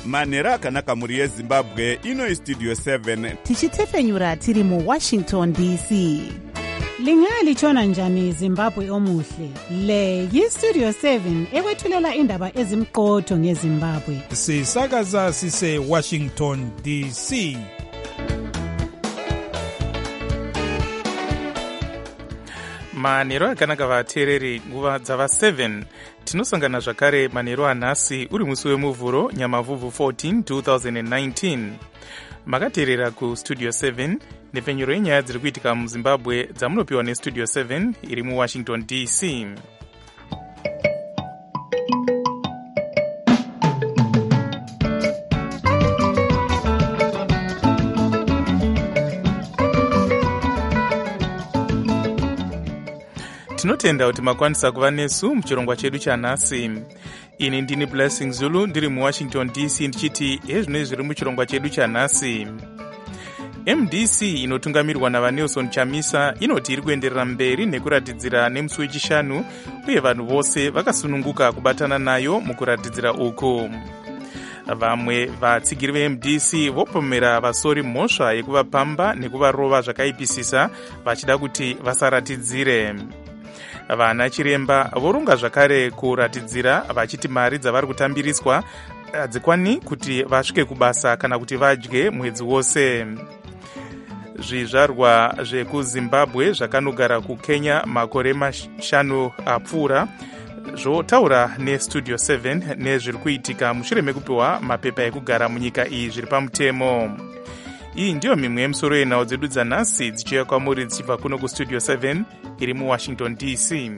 manhero akanaka mhuri yezimbabwe. Ino istudio 7 tichitefenyura tiri muWashington DC. Lingalitshona njani Zimbabwe omuhle? Le yistudio 7 ekwethulela indaba ezimqotho ngeZimbabwe. Sisakaza sise Washington DC. Manhero akanaka vateereri, nguva dzava 7 tinosangana zvakare manhero anhasi uri musi wemuvhuro nyamavhuvhu 14 2019. Makateerera kustudio 7 nepfenyuro yenyaya dziri kuitika muZimbabwe dzamunopiwa nestudio 7 iri muWashington DC. Tinotenda kuti makwanisa kuva nesu muchirongwa chedu chanhasi. Ini ndini Blessing Zulu ndiri muWashington DC ndichiti hezvinoi zviri muchirongwa chedu chanhasi. MDC inotungamirwa naVanelson Chamisa inoti iri kuenderera mberi nekuratidzira nemusi wechishanu, uye vanhu vose vakasununguka kubatana nayo mukuratidzira uku. Vamwe vatsigiri veMDC vopomera vasori mhosva yekuvapamba nekuvarova zvakaipisisa vachida kuti vasaratidzire. Vana chiremba vorunga zvakare kuratidzira vachiti mari dzavari kutambiriswa hadzikwani kuti vasvike kubasa kana kuti vadye mwedzi wose. Zvizvarwa zvekuZimbabwe zvakanogara kuKenya makore 5 apfuura zvotaura nestudio 7 nezviri kuitika mushure mekupiwa mapepa ekugara munyika iyi zviri pamutemo. Iyi ndiyo mimwe yemusoro yenhau dzedu dzanhasi dzichiuya kwamuri dzichibva kuno kustudio 7 iri muWashington DC.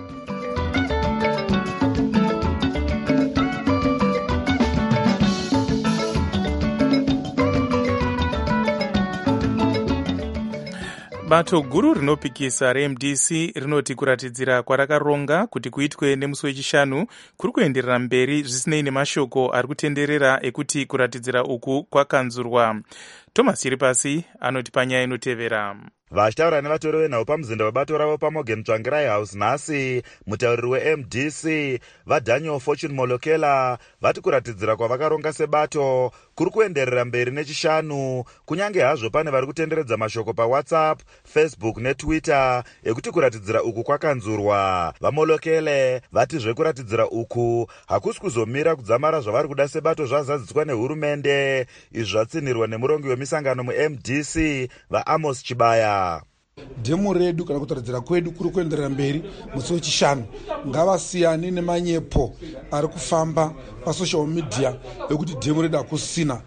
Bato guru rinopikisa reMDC rinoti kuratidzira kwarakaronga kuti kuitwe nemusi wechishanu kuri kuenderera mberi zvisinei nemashoko ari kutenderera ekuti kuratidzira uku kwakanzurwa. Thomas Chiripasi anoti panyaya inotevera. Vachitaura nevatori venhau pamuzinda webato ravo paMorgan Tsvangirai House nhasi, mutauriri weMDC vaDaniel Fortune Molokela vati kuratidzira kwavakaronga sebato kuri kuenderera mberi nechishanu, kunyange hazvo pane vari kutenderedza mashoko paWhatsApp, Facebook neTwitter ekuti kuratidzira uku kwakanzurwa. VaMolokele vati zvekuratidzira uku hakusi kuzomira kudzamara zvavari kuda sebato zvazadziswa nehurumende. Izvi zvatsinirwa nemurongi wemisangano muMDC vaAmos Chibaya. Dhemu redu kana kutaridzira kwedu kuri kuenderera mberi musi wechishanu. Ngavasiyane nemanyepo ari kufamba pasocial media ekuti dhemu redu hakusina,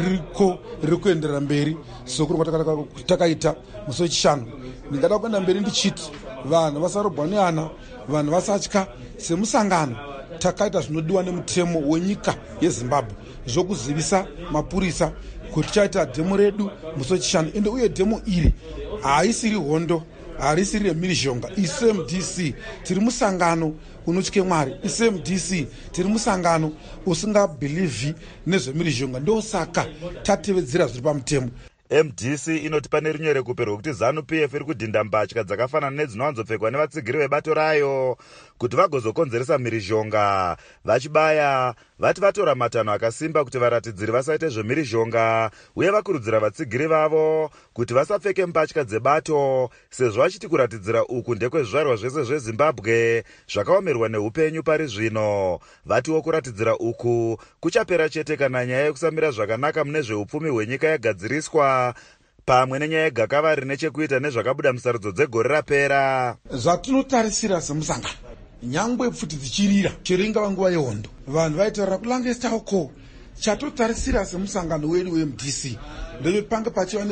riri kuenderera mberi sokuri kwatakaita musi wechishanu. Ndingada kuenda mberi ndichiti vanhu vasarobhaniana, vanhu vasatya. Semusangano takaita zvinodiwa nemutemo wenyika yeZimbabwe zvokuzivisa mapurisa kuti chaita dhemu redu musi wechishanu. Ende uye dhemu iri haisiri hondo, harisiri remhirizhonga. ISMDC tiri musangano unotye Mwari. ISMDC tiri musangano usingabhilivhi nezvemhirizhonga. Ndosaka tatevedzera zviri pamutemo. MDC inoti pane runyerekupe rwokuti ZANU-PF iri kudhinda mbatya dzakafanana nedzinowanzopfekwa nevatsigiri vebato rayo kuti vagozokonzeresa mhirizhonga. Vachibaya vati vatora matanho akasimba kuti varatidziri vasaite zvemhirizhonga, uye vakurudzira vatsigiri vavo kuti vasapfeke mbatya dzebato sezvo vachiti kuratidzira uku ndekwezvizvarwa zvese zveZimbabwe zvakaomerwa neupenyu pari zvino. Vatiwo kuratidzira uku kuchapera chete kana nyaya yekusamira zvakanaka mune zveupfumi hwenyika yagadziriswa, pamwe nenyaya yegakava rine chekuita nezvakabuda musarudzo dzegore rapera. Zvatinotarisira semusangano, nyangwe pfuti dzichirira chero ingava nguva yehondo, vanhu vaitaura kulangestaoko. Chatotarisira semusangano wedu weMDC ndekuti pange pachiva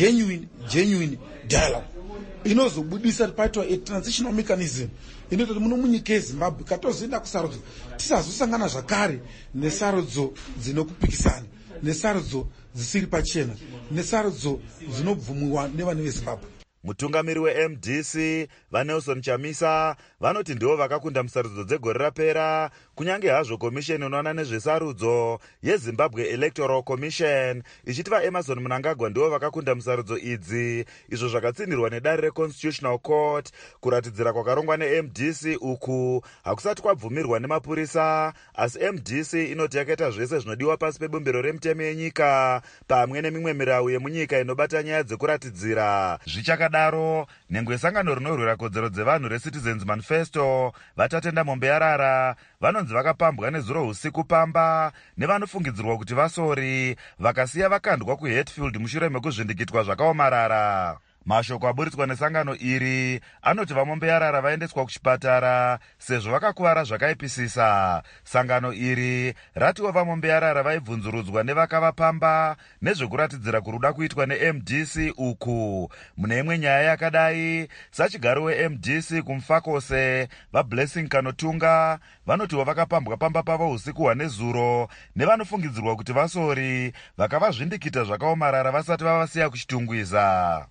genuine dialogue inozobudisa paitwa a transitional mechanism inoita kuti muno munyika yeZimbabwe katozoenda kusarudzo tisazosangana zvakare nesarudzo dzinokupikisana, nesarudzo dzisiri pachena, nesarudzo dzinobvumiwa nevana veZimbabwe. Mutungamiri weMDC vaNelson Chamisa vanoti ndivo vakakunda musarudzo dzegore rapera, kunyange hazvo komisheni inoona nezvesarudzo yeZimbabwe Electoral Commission ichiti vaEmmerson Mnangagwa ndivo vakakunda musarudzo idzi, izvo zvakatsindirwa nedare reConstitutional Court. Kuratidzira kwakarongwa neMDC uku hakusati kwabvumirwa nemapurisa, asi MDC inoti yakaita zvese zvinodiwa pasi pebumbiro remutemo yenyika pamwe nemimwe mirau yemunyika inobata nyaya dzekuratidzira. Zvichakadaro, nhengo yesangano rinorwira kodzero dzevanhu reCitizens Manifesto vatatenda mombe yarara vanonzi vakapambwa nezuro usiku pamba nevanofungidzirwa kuti vasori vakasiya vakandwa kuHatfield mushure mekuzvindikitwa zvakaomarara. Mashoko aburitswa nesangano iri anoti vamombe yarara vaendeswa kuchipatara sezvo vakakuvara zvakaipisisa. Sangano iri ratiwo vamombe yarara vaibvunzurudzwa nevakavapamba nezvekuratidzira kuruda kuitwa neMDC uku. Mune imwe nyaya yakadai, sachigaro weMDC kumufakose vaBlessing Kanotunga vanotiwo vakapambwa pamba pavo usiku hwanezuro nevanofungidzirwa kuti vasori vakavazvindikita zvakaomarara vasati vavasiya kuchitungwiza.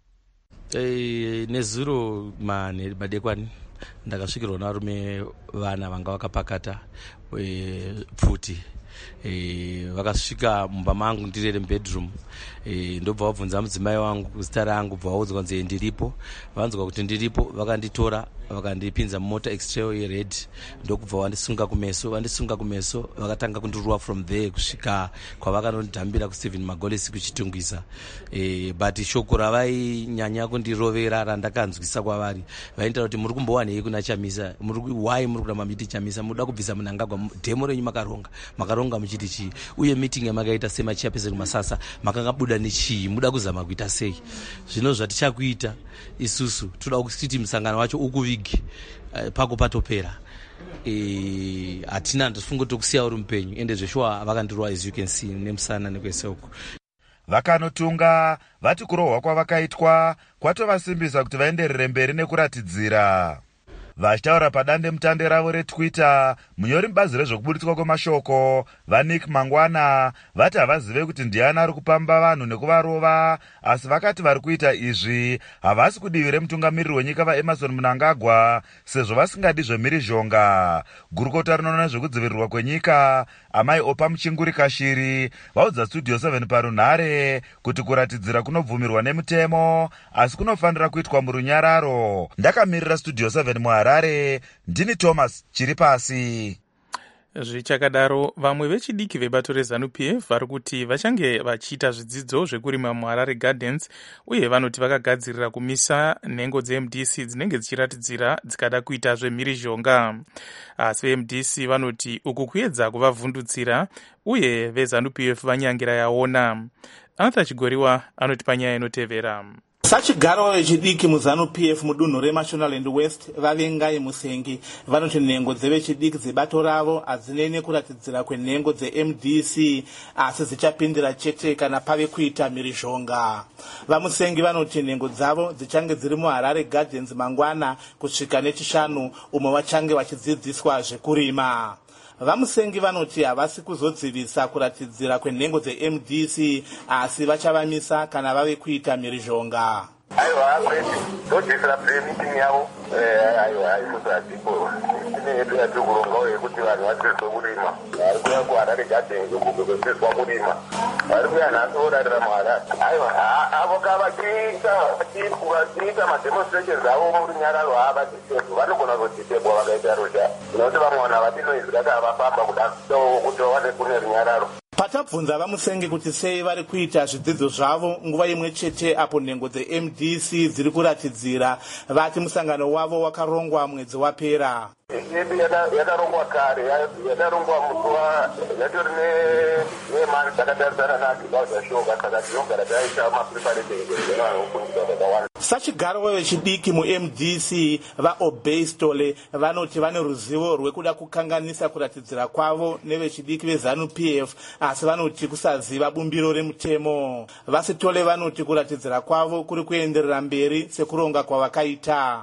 Nezuro madekwana ndakasvikirwa narume vana vanga vakapakata pfuti vakasvika mumba mangu ndirere mubedroom, ndobva vabvunza mudzimai wangu zita rangu, bva vaudzwa kunzi ndiripo. Vanzwa kuti ndiripo vakanditora vakandipinza mumota extrail yered, ndokubva vandisunga kumeso vakatanga kundiruwa from there kusvika kwavakanondihambira kuStephen Magolisi kuchitungwiza. But shoko ravainyanya kundirovera randakanzwisa kwavari vaintaura kuti muri kumbowanei kuna Chamisa, why muri kuramba muchiti Chamisa, muda kubvisa Mnangagwa, dhemo renyu makaronga muchiti chii, uye meeting yamakaita semachairperson kumasasa makanga buda nechii, muda kuzama kuita sei. Zvino zvatichakuita isusu toda kuti musangano wacho ukuvigi pako patopera. Hatina ndofunga tokusiya uri mupenyu, ende zveshuwa vakandirowa as you can see nemusana nekwese uku. Vakanotunga vati kurohwa kwavakaitwa kwatovasimbisa kuti vaenderere mberi nekuratidzira. Vachitaura padande mutande ravo reTwitter, munyori mubazi rezvokubuditswa kwemashoko vaNick Mangwana vati havazive kuti ndiani ari kupamba vanhu nekuvarova, asi vakati vari kuita izvi havasi kudivi remutungamiriri wenyika vaEmmerson Mnangagwa sezvo vasingadi zvemhirizhonga. Gurukota rinoona nezvekudzivirirwa kwenyika amai Opa Muchinguri Kashiri vaudza Studio 7 parunhare kuti kuratidzira kunobvumirwa nemutemo asi kunofanira kuitwa murunyararo. Ndakamirira Studio 7 muHarare, ndini Thomas Chiripasi. Zvichakadaro, vamwe vechidiki vebato reZANU-PF vari kuti vachange vachiita zvidzidzo zvekurima muHarare Gardens, uye vanoti vakagadzirira kumisa nhengo dzeMDC dzinenge dzichiratidzira dzikada kuita zvemhirizhonga. Asi veMDC vanoti uku kuedza kuvavhundutsira, uye veZANU-PF vanyangira yaona. Arthur Chigoriwa anoti panyaya inotevera. Sachigaro vechidiki muZANU-PF mudunhu reMashonaland West vavengai Musengi vanoti nhengo dzevechidiki dzebato ravo hadzinei kuratidzira kwenhengo dzeMDC asi dzichapindira chete kana pave kuita mhirizhonga. VaMusengi vanoti nhengo dzavo dzichange dziri muHarare Gardens mangwana kusvika nechishanu umo vachange vachidzidziswa zvekurima. VaMusengi vanoti havasi kuzodzivisa kuratidzira kwenhengo dzeMDC asi vachavamisa kana vave kuita mhirizhonga. Aiwa kwete ndodisira meeting yavo isusu hatipo ine yedu yatikurongawo yekuti vanhu vadzidziswe kurima, vari kuya kuHarare Gardens kudzidziswa kurima, vari kuya nhasi vodarira muHarare. Aiwa avo vachiita mademonstrations avo murunyararo havadisebwa, vanogona kuzodisebwa vakaita rosha, nokuti vamwe vanhu havatinoizira kuti havafamba kuda kuti vawane kune runyararo. Patabvunza VaMusengi kuti sei vari kuita zvidzidzo zvavo nguva imwe chete apo nhengo dzeMDC dziri kuratidzira, vati musangano wavo wakarongwa mwedzi wapera. Yedu yakarongwa kare, yakarongwa mukuva yatori nemari dzakatarisana naagriculture saka tinogara taita mapreparation evanofundisa vakawanda. Sachigaro vechidiki muMDC vaObey Stole vanoti vane ruzivo rwekuda kukanganisa kuratidzira kwavo nevechidiki veZANU-PF asi vanoti kusaziva bumbiro remutemo. VaSitole vanoti kuratidzira kwavo kuri kuenderera mberi sekuronga kwavakaita.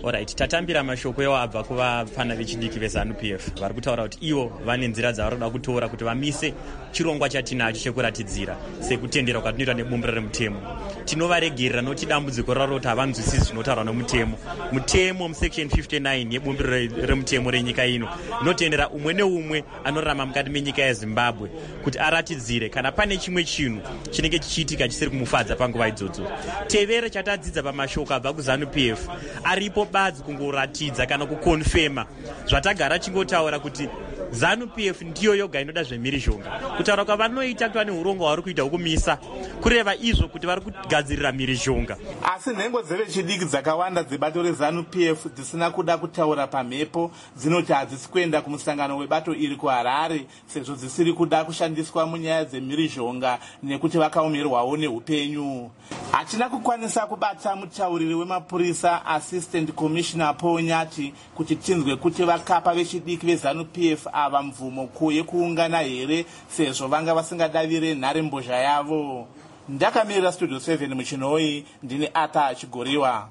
Alright, tatambira mashoko ewo abva kuvafana vechidiki veZANU-PF vari kutaura kuti ivo vane nzira dzavari kuda kutora kuti vamise chirongwa chatinacho chekuratidzira sekutendera kwatinoita nebumbiro remutemo. Tinovaregerera nokuti dambudziko raro kuti havanzwisisi zvinotaurwa nemutemo. Mutemo musection 59 yebumbiro remutemo renyika ino inotendera umwe neumwe anorarama mukati menyika yeZimbabwe kuti aratidzire kana pane chimwe chinhu chinenge chichiitika chisiri kumufadza panguva idzodzo. Tevere chatadzidza pamashoko abva kuZANU-PF aripo badzi kungoratidza kana kukonfema zvatagara chingotaura kuti ZANU-PF ndiyo yoga inoda zvemhirizhonga. Kutaura kwavanoita kuti vane urongwa hwavari kuita hukumisa kureva izvo kuti vari kugadzirira mhirizhonga. Asi nhengo dzevechidiki dzakawanda dzebato reZANU-PF dzisina kuda kutaura pamhepo dzinoti hadzisi kuenda kumusangano webato iri kuHarare sezvo dzisiri kuda kushandiswa munyaya dzemhirizhonga nekuti vakaomerwawo neupenyu. Hachina kukwanisa kubata mutauriri wemapurisa Assistant Commissioner Paul Nyati kuti tinzwe kuti vakapa vechidiki veZANU-PF ava mvumo yekuungana here sezvo vanga vasingadavire nharembozha yavo. Ndakamirira Studio 7 muchinoi, ndini Ata Chigoriwa.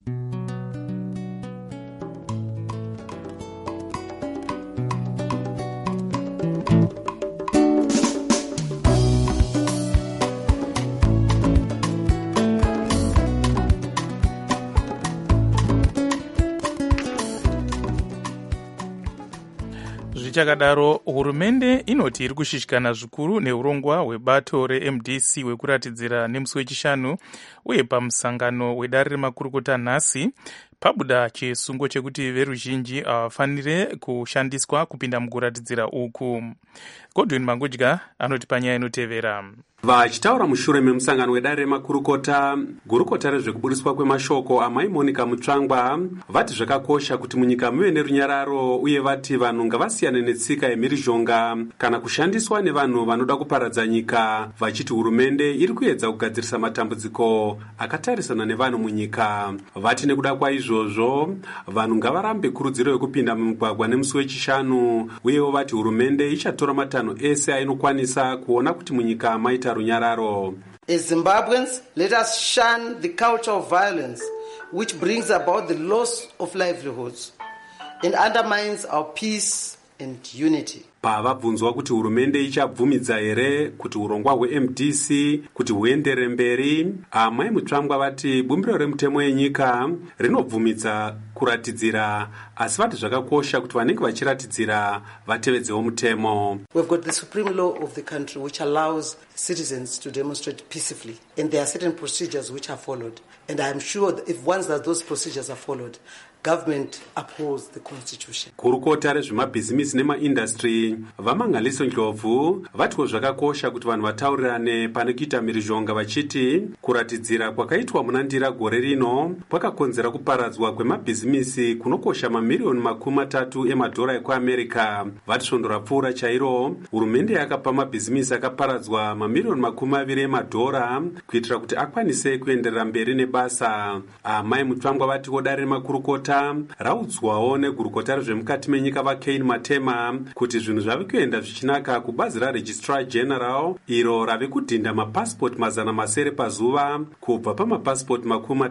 Zvichakadaro, hurumende inoti iri kushishikana zvikuru neurongwa hwebato reMDC hwekuratidzira nemusi wechishanu uye pamusangano wedare remakurukota nhasi pabuda chisungo chekuti veruzhinji havafanire kushandiswa kupinda mukuratidzira uku. Godwin Mangudya anoti panyaya inotevera. Vachitaura mushure memusangano wedare remakurukota, gurukota rezvekubudiswa kwemashoko amai Monica Mutsvangwa vati zvakakosha kuti munyika muve nerunyararo uye vati vanhu ngavasiyane netsika yemhirizhonga kana kushandiswa nevanhu vanoda kuparadza nyika, vachiti hurumende iri kuedza kugadzirisa matambudziko akatarisana nevanhu munyika. Vati nekuda kwaizvozvo vanhu ngavarambe kurudziro yekupinda mumugwagwa nemusi wechishanu, uyewo vati hurumende ichatora matanho ese ainokwanisa kuona kuti munyika maita runyararo. As Zimbabweans, let us shun the culture of violence which brings about the loss of livelihoods and undermines our peace and unity. Pavabvunzwa kuti hurumende ichabvumidza here kuti urongwa hweMDC kuti huenderere mberi, amai Mutsvangwa vati bumbiro remutemo yenyika rinobvumidza kuratidzira, asi vati zvakakosha kuti vanenge vachiratidzira vatevedzewo mutemo. We've got the supreme law of the country which allows citizens to demonstrate peacefully, and there are certain procedures which are followed, and I am sure that if once that those procedures are followed, government upholds the constitution. Kurukota rezvemabhizimisi nemaindustry vamangaliso Ndlovu vatiko zvakakosha kuti vanhu vataurirane pane kuita mhirizhonga, vachiti kuratidzira kwakaitwa muna Ndira gore rino kwakakonzera kuparadzwa kwemabhizimisi kunokosha mamiliyoni $30 emadhora ekuAmerica. Vati svondo rapfuura chairo, hurumende yakapa mabhizimisi akaparadzwa mamiliyoni $20 emadhora kuitira kuti akwanise kuenderera mberi nebasa. Amai Mutsvangwa vati dare remakurukota raudzwawo negurukota rezvemukati menyika vaKane Matema kuti zvinhu zvave kuenda zvichinaka kubazi raRegistrar General iro rave kudhinda mapasipoti 700 pazuva kubva pamapasipoti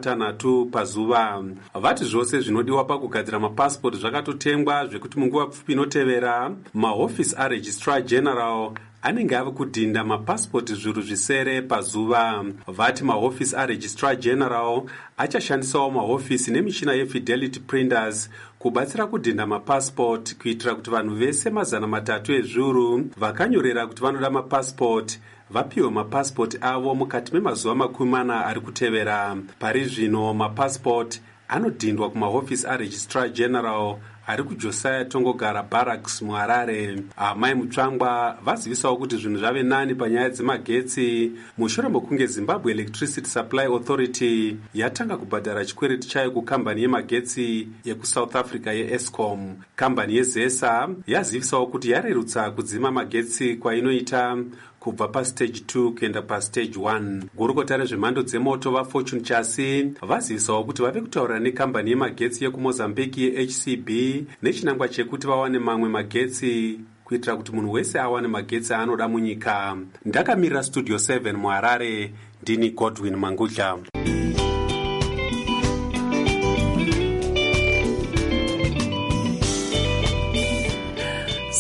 60 pazuva. Vati zvose zvinodiwa pakugadzira mapasipoti zvakatotengwa zvekuti munguva pfupi inotevera mahofisi aRegistrar General anenge ave kudhinda mapasipoti zviuru zvisere pazuva. Vati mahofisi aRegistrar General achashandisawo mahofisi nemichina yeFidelity Printers kubatsira kudhinda mapasipoti kuitira kuti vanhu vese 300 ezviuru vakanyorera kuti vanoda mapasipoti vapiwe mapasipoti avo mukati memazuva 40 ari kutevera. Pari zvino mapasipoti anodhindwa kumahofisi aRegistrar General ari kuJosiah Tongogara Barracks muHarare. Amai Mutsvangwa vazivisawo kuti zvinhu zvave nani panyaya dzemagetsi mushure mokunge Zimbabwe Electricity Supply Authority yatanga kubhadhara chikwereti chayo kukambani yemagetsi yekuSouth Africa yeEscom. Kambani yeZESA yazivisawo kuti yarerutsa kudzima magetsi kwainoita kubva pastage 2 kuenda pastage 1. Gurukota rezvemhando dzemoto vaFortune Chasi vazivisawo kuti vave kutaura nekambani yemagetsi yekuMozambique yeHCB nechinangwa chekuti vawane mamwe magetsi kuitira kuti munhu wese awane magetsi aanoda munyika. Ndakamirira Studio 7 muHarare, ndini Godwin Mangudya.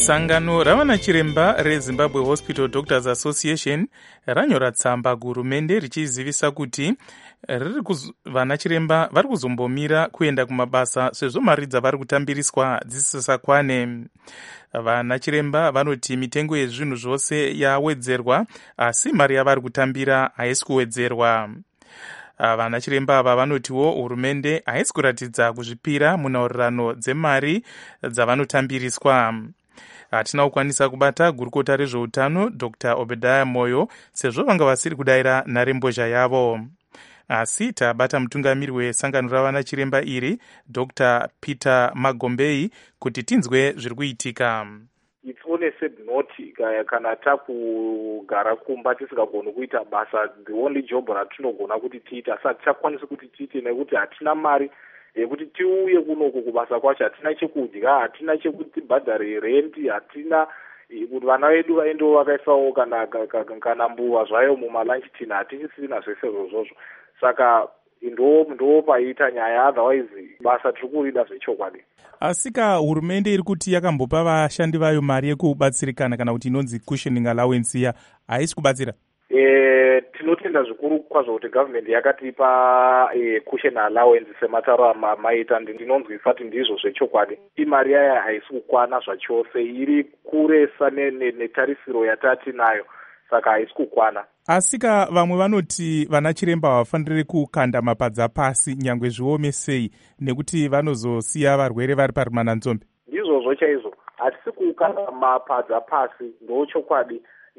sangano ravanachiremba rezimbabwe hospital doctors association ranyora tsamba kuhurumende richizivisa kuti vanachiremba vari kuzombomira kuenda kumabasa sezvo mari dzavari kutambiriswa dzisisakwane. Vanachiremba vanoti mitengo yezvinhu zvose yawedzerwa asi mari yavari kutambira haisi kuwedzerwa. Vanachiremba ava vanotiwo hurumende haisi kuratidza kuzvipira munhaurirano dzemari dzavanotambiriswa. Hatina kukwanisa kubata gurukota rezveutano Dr. Obadiah Moyo sezvo vanga vasiri kudayira nharembozha yavo. Asi tabata mutungamiri wesangano ravanachiremba iri Dr. Peter Magombei kuti tinzwe zviri kuitika. It's on a sad note, kana takugara kumba tisingagoni kuita basa, the only job ratinogona kuti tiite asi hatichakwanisi kuti tiite nekuti hatina mari yekuti tiuye kunoku kubasa kwacho, hatina chekudya, hatina chekuti tibhadhare renti, hatina kuti vana vedu vaendewo vakaisawo kana mbuva zvayo mumalunch tin, hatisisina zvese zvozvozvo. Saka ndo paita nyaya, otherwise basa tiri kurida zvechokwadi. Asika hurumende iri kuti yakambopa vashandi vayo mari yekubatsirikana kana kuti inonzi cushioning allowance iya haisi kubatsira? Tinotenda zvikuru kwazvo kuti government yakatipa cushion allowance sematauro amaita, ndinonzwisa kuti ndizvo zvechokwadi. Imari yaya haisi kukwana zvachose, iri kuresa netarisiro yatati nayo, saka haisi kukwana. Asika vamwe vanoti vanachiremba havafaniri kukanda mapadza pasi nyangwe zviome sei nekuti vanozosiya varwere vari parimananzombe. Ndizvozvo chaizvo, hatisi kukanda mapadza pasi, ndochokwadi.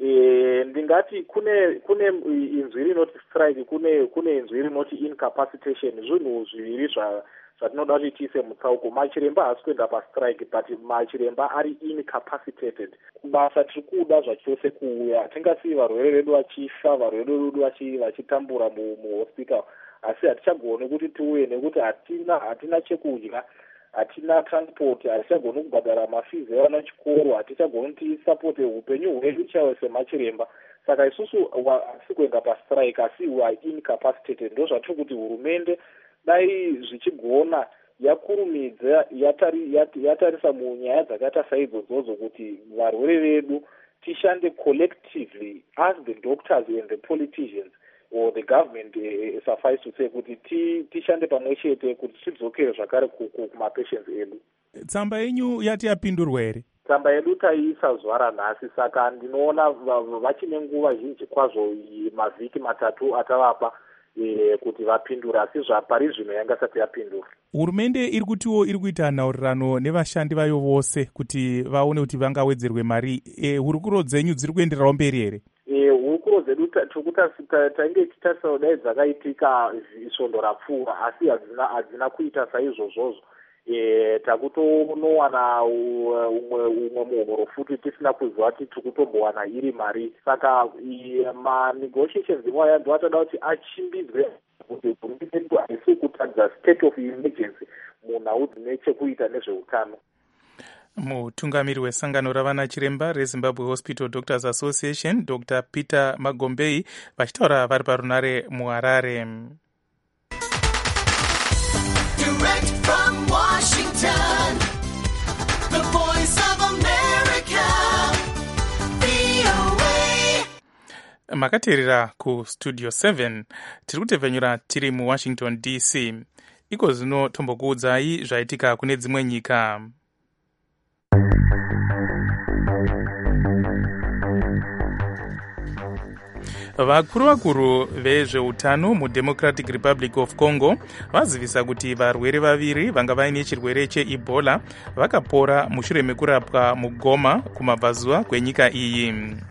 Ndingati kune inzwi rinoti strike, kune inzwi rinoti incapacitation, zvinhu zviviri zvatinoda kuti tiise mutsauko. Machiremba haasi kuenda pastrike, but machiremba ari incapacitated. Kubasa tiri kuda zvachose kuuya, hatingasiyi varwere vedu vachifa, varwere vedu vachitambura muhospital, asi hatichagoni kuti tiuye nekuti hatina chekudya, hatina transport, hatichagoni kubhadhara mafizi evana chikoro, hatichagoni kuti tisapote upenyu hwedu chaiwo semachiremba. Saka isusu hatisi kuenda pastrike asi we are incapacitated. Ndo zvatiri kuti hurumende dai zvichigona yakurumidza yatarisa munyaya dzakaita saidzodzo kuti varwere vedu tishande collectively as the doctors and the politicians or the government suffice to say kuti tishande pamwe chete kuti tidzokere zvakare kumapatients edu. Tsamba yenyu yati yapindurwa here? Tsamba yedu taiisa zuva ranhasi, saka ndinoona vachine nguva zhinji kwazvo, mavhiki 3 atavapa kuti vapindura, asi zvapari zvino yanga sati yapindura. Hurumende iri kutiwo iri kuita nhaurirano nevashandi vayo vose kuti vaone kuti vangawedzerwe mari. Hurukuro dzenyu dziri kuendererawo mberi here? Hurukuro dzedu tainge titarisa dai dzakaitika svondo rapfuura, asi hadzina kuita saizvozvozvo. Takutonowana umwe muhoro futi tisina kuziva kuti tiri kutombowana iri mari. Saka ma-negotiations imwe ndo atoda kuti achimbidzwe kuti hurumende yedu haisi kutadza state of emergency munhau dzine chekuita nezveutano. Mutungamiri wesangano ravanachiremba rezimbabwe hospital doctors association Dr. Peter Magombei vachitaura vari parunare muHarare. Direct from Washington, the voice of America, VOA. Makateerera kustudio 7 tiri kutevhenyura tiri muWashington DC. Iko zvino tombokuudzai zvaitika kune dzimwe nyika. Vakuru vezveutano muDemocratic Republic of Congo vazivisa kuti varwere vaviri vanga vaine chirwere cheEbola vakapora mushure mekurapwa muGoma kumabvazuva kwenyika iyi.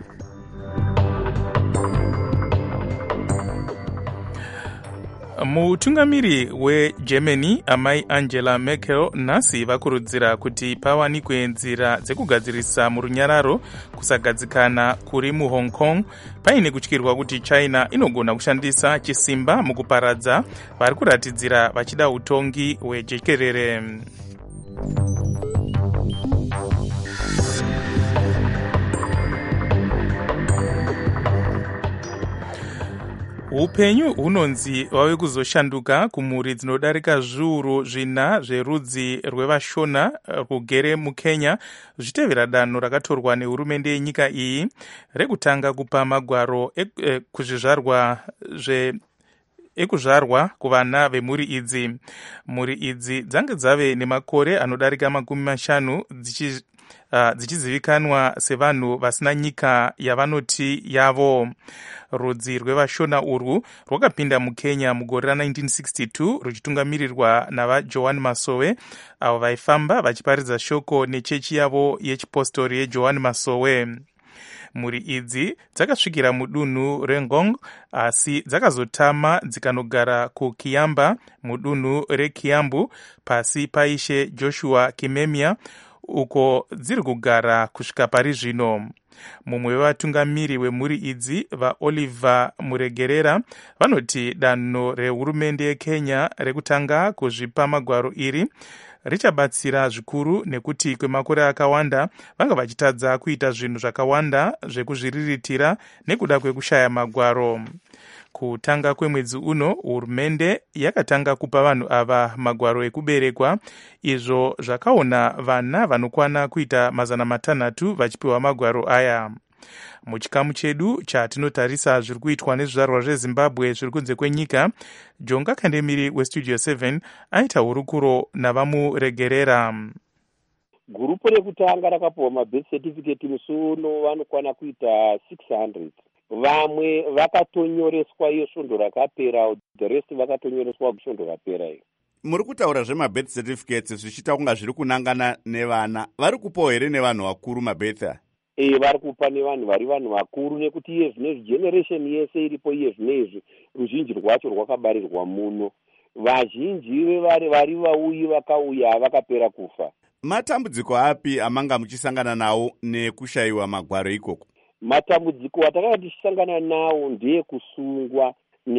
Mutungamiri weGermany amai Angela Merkel nhasi vakurudzira kuti pawanikwe nzira dzekugadzirisa murunyararo kusagadzikana kuri muHong Kong paine kutyirwa kuti China inogona kushandisa chisimba mukuparadza vari kuratidzira vachida utongi hwejekerere. upenyu hunonzi wave kuzoshanduka kumhuri dzinodarika zviuru 4 zverudzi rwevashona rwugere mukenya zvichitevera danho rakatorwa nehurumende yenyika iyi rekutanga kupa magwaro ekuzvarwa kuvana vemhuri idzi. Mhuri idzi dzange dzave nemakore anodarika 50 dzichizivikanwa sevanhu vasina nyika yavanoti yavo. Rudzi rwevashona urwu rwakapinda mukenya mugore ra1962 ruchitungamirirwa navaJohn Masowe avo vaifamba vachiparidza shoko nechechi yavo yechipostori yeJohn Masowe. Mhuri idzi dzakasvikira mudunhu reNgong asi dzakazotama dzikanogara kuKiamba mudunhu reKiambu pasi paishe Joshua Kimemia uko dziri kugara kusvika pari zvino. Mumwe wevatungamiri wemhuri idzi vaOliver Muregerera vanoti danho rehurumende yeKenya rekutanga kuzvipa magwaro iri richabatsira zvikuru nekuti kwemakore akawanda vanga vachitadza kuita zvinhu zvakawanda zvekuzviriritira nekuda kwekushaya magwaro. Kutanga kwemwedzi uno hurumende yakatanga kupa vanhu ava magwaro ekuberekwa, izvo zvakaona vana vanokwana kuita 600 vachipiwa magwaro aya. Muchikamu chedu chatinotarisa zviri kuitwa nezvizvarwa zveZimbabwe zviri kunze kwenyika, Jonga Kandemiri weStudio 7 aita hurukuro navamuregerera. Gurupu rekutanga rakapiwa mabirth certificate musuno vanokwana kuita 600. Vamwe vakatonyoreswa iyo svondo rakapera, the rest vakatonyoreswa kusvondo rapera iyo. Muri kutaura zvemabirth certificates zvichita kunga zviri kunangana nevana. Vari kupawo here nevanhu vakuru mabirth? Vari kupa nevanhu vari vanhu vakuru nekuti iye zvinezvi generation yese iripo iye zvinezvi ruzhinji rwacho rwakabarirwa muno. Vazhinji vari vauyi vakauya vakapera kufa. Matambudziko api amanga muchisangana nawo nekushayiwa magwaro ikoko? Matambudziko atakanga tichisangana nawo ndeyekusungwa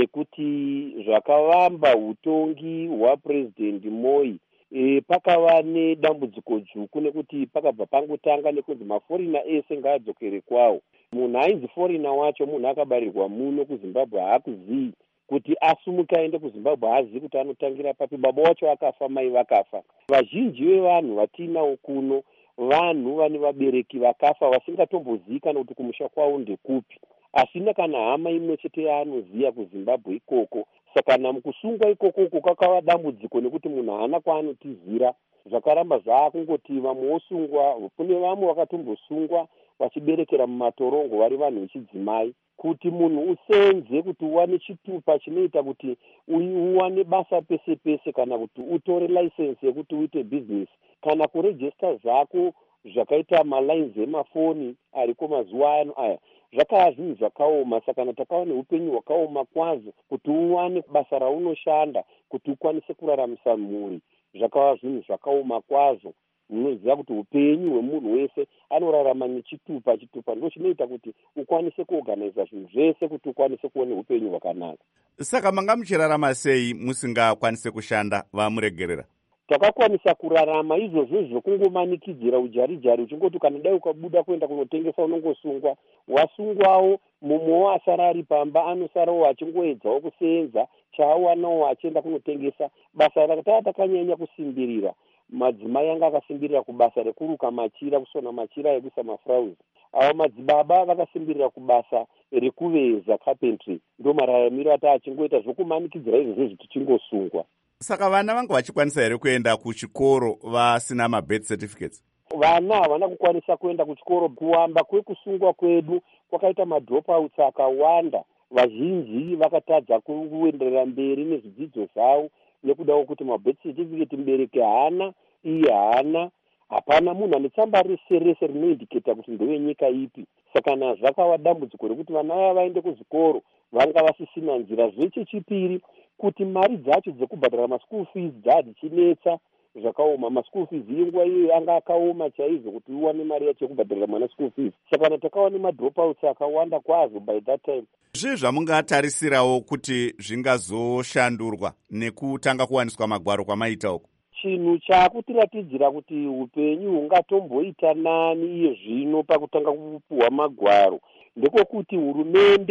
nekuti zvakavamba utongi hwaPresident Moi. Pakava nedambudziko dzvuku nekuti pakabva pangotanga nekunzi maforina ese ngaadzokere kwawo. Munhu ainzi forina wacho munhu akabarirwa muno kuZimbabwe haakuzivi kuti asumuka aende kuZimbabwe haazivi kuti anotangira papi. Baba wacho akafa, mai vakafa. Vazhinji vevanhu vatinawo kuno vanhu vane vabereki vakafa vasingatombozivikana kuti kumusha kwavo ndekupi, asina kana hama imwe chete yaanoziva kuZimbabwe ikoko. Saka namukusungwa ikoko kakava dambudziko nekuti munhu haana kwaanotizira. Zvakaramba zvakungoti vamwe vosungwa, kune vamwe vakatombosungwa vachiberekera mumatorongo vari vanhu vechidzimai. Kuti munhu usenze kuti uwane chitupa chinoita kuti uwane basa pese pese, kana kuti utore license yekuti uite business, kana kurejista zvako zvakaita malines emafoni ariko mazuva ano aya, zvakava zvinhu zvakaoma. Saka takawa neupenyu hwakaoma kwazvo kuti uwane basa raunoshanda kuti ukwanise kuraramisa mhuri. Zvakava zvinhu zvakaoma kwazvo. Munoziva kuti upenyu hwemunhu wese anorarama nechitupa. Chitupa ndo chinoita kuti ukwanise kuorganiza zvinhu zvese kuti ukwanise kuona upenyu hwakanaka. Saka manga muchirarama sei musingakwanise kushanda, vamuregerera? Takakwanisa kurarama izvozvo zvokungomanikidzira ujarijari, uchingoti kana dai ukabuda kuenda kunotengesa unongosungwa. Wasungwawo mumwewo asara ari pamba anosarawo achingoedzawo kusenza chaawanawo achienda kunotengesa. Basa rakatava takanyanya kusimbirira. Madzimai anga akasimbirira kubasa rekuruka machira, kusona machira ekuisa mafurauzi. Avo madzibaba vakasimbirira kubasa rekuveza carpentry. Ndo mararamiro ataachingoita zvokumanikidzira izvozvo zvitichingosungwa. Saka vana vanga vachikwanisa here kuenda kuchikoro vasina mabirth certificates? Vana havana kukwanisa kuenda kuchikoro. Kuwamba kwekusungwa kwedu kwakaita madropouts akawanda. Vazhinji vakatadza kuenderera mberi nezvidzidzo zvavo nekudawo kuti mabirth certificate mubereki haana, iye haana. Hapana munhu ane tsamba rese rese rinoindiketa kuti ndewenyika ipi. Saka zvakava dambudziko rekuti vana vaya vaende kuzvikoro vanga vasisina nzira. Zvechipiri kuti mari dzacho dzekubhadhara maschool fees dzadzichinetsa zvakaoma. Maschool fees yenguva iyoyo anga akaoma chaizvo kuti uwane mari yacho yekubhadharira mwana school fees. Saka takawa nemadropouts akawanda kwazvo by that time. Zvii zvamungatarisirawo kuti zvingazoshandurwa nekutanga kuwaniswa magwaro kwamaita uko? Chinhu chakutiratidzira kuti upenyu hungatomboita nani iye zvino pakutanga kupuwa magwaro ndekokuti hurumende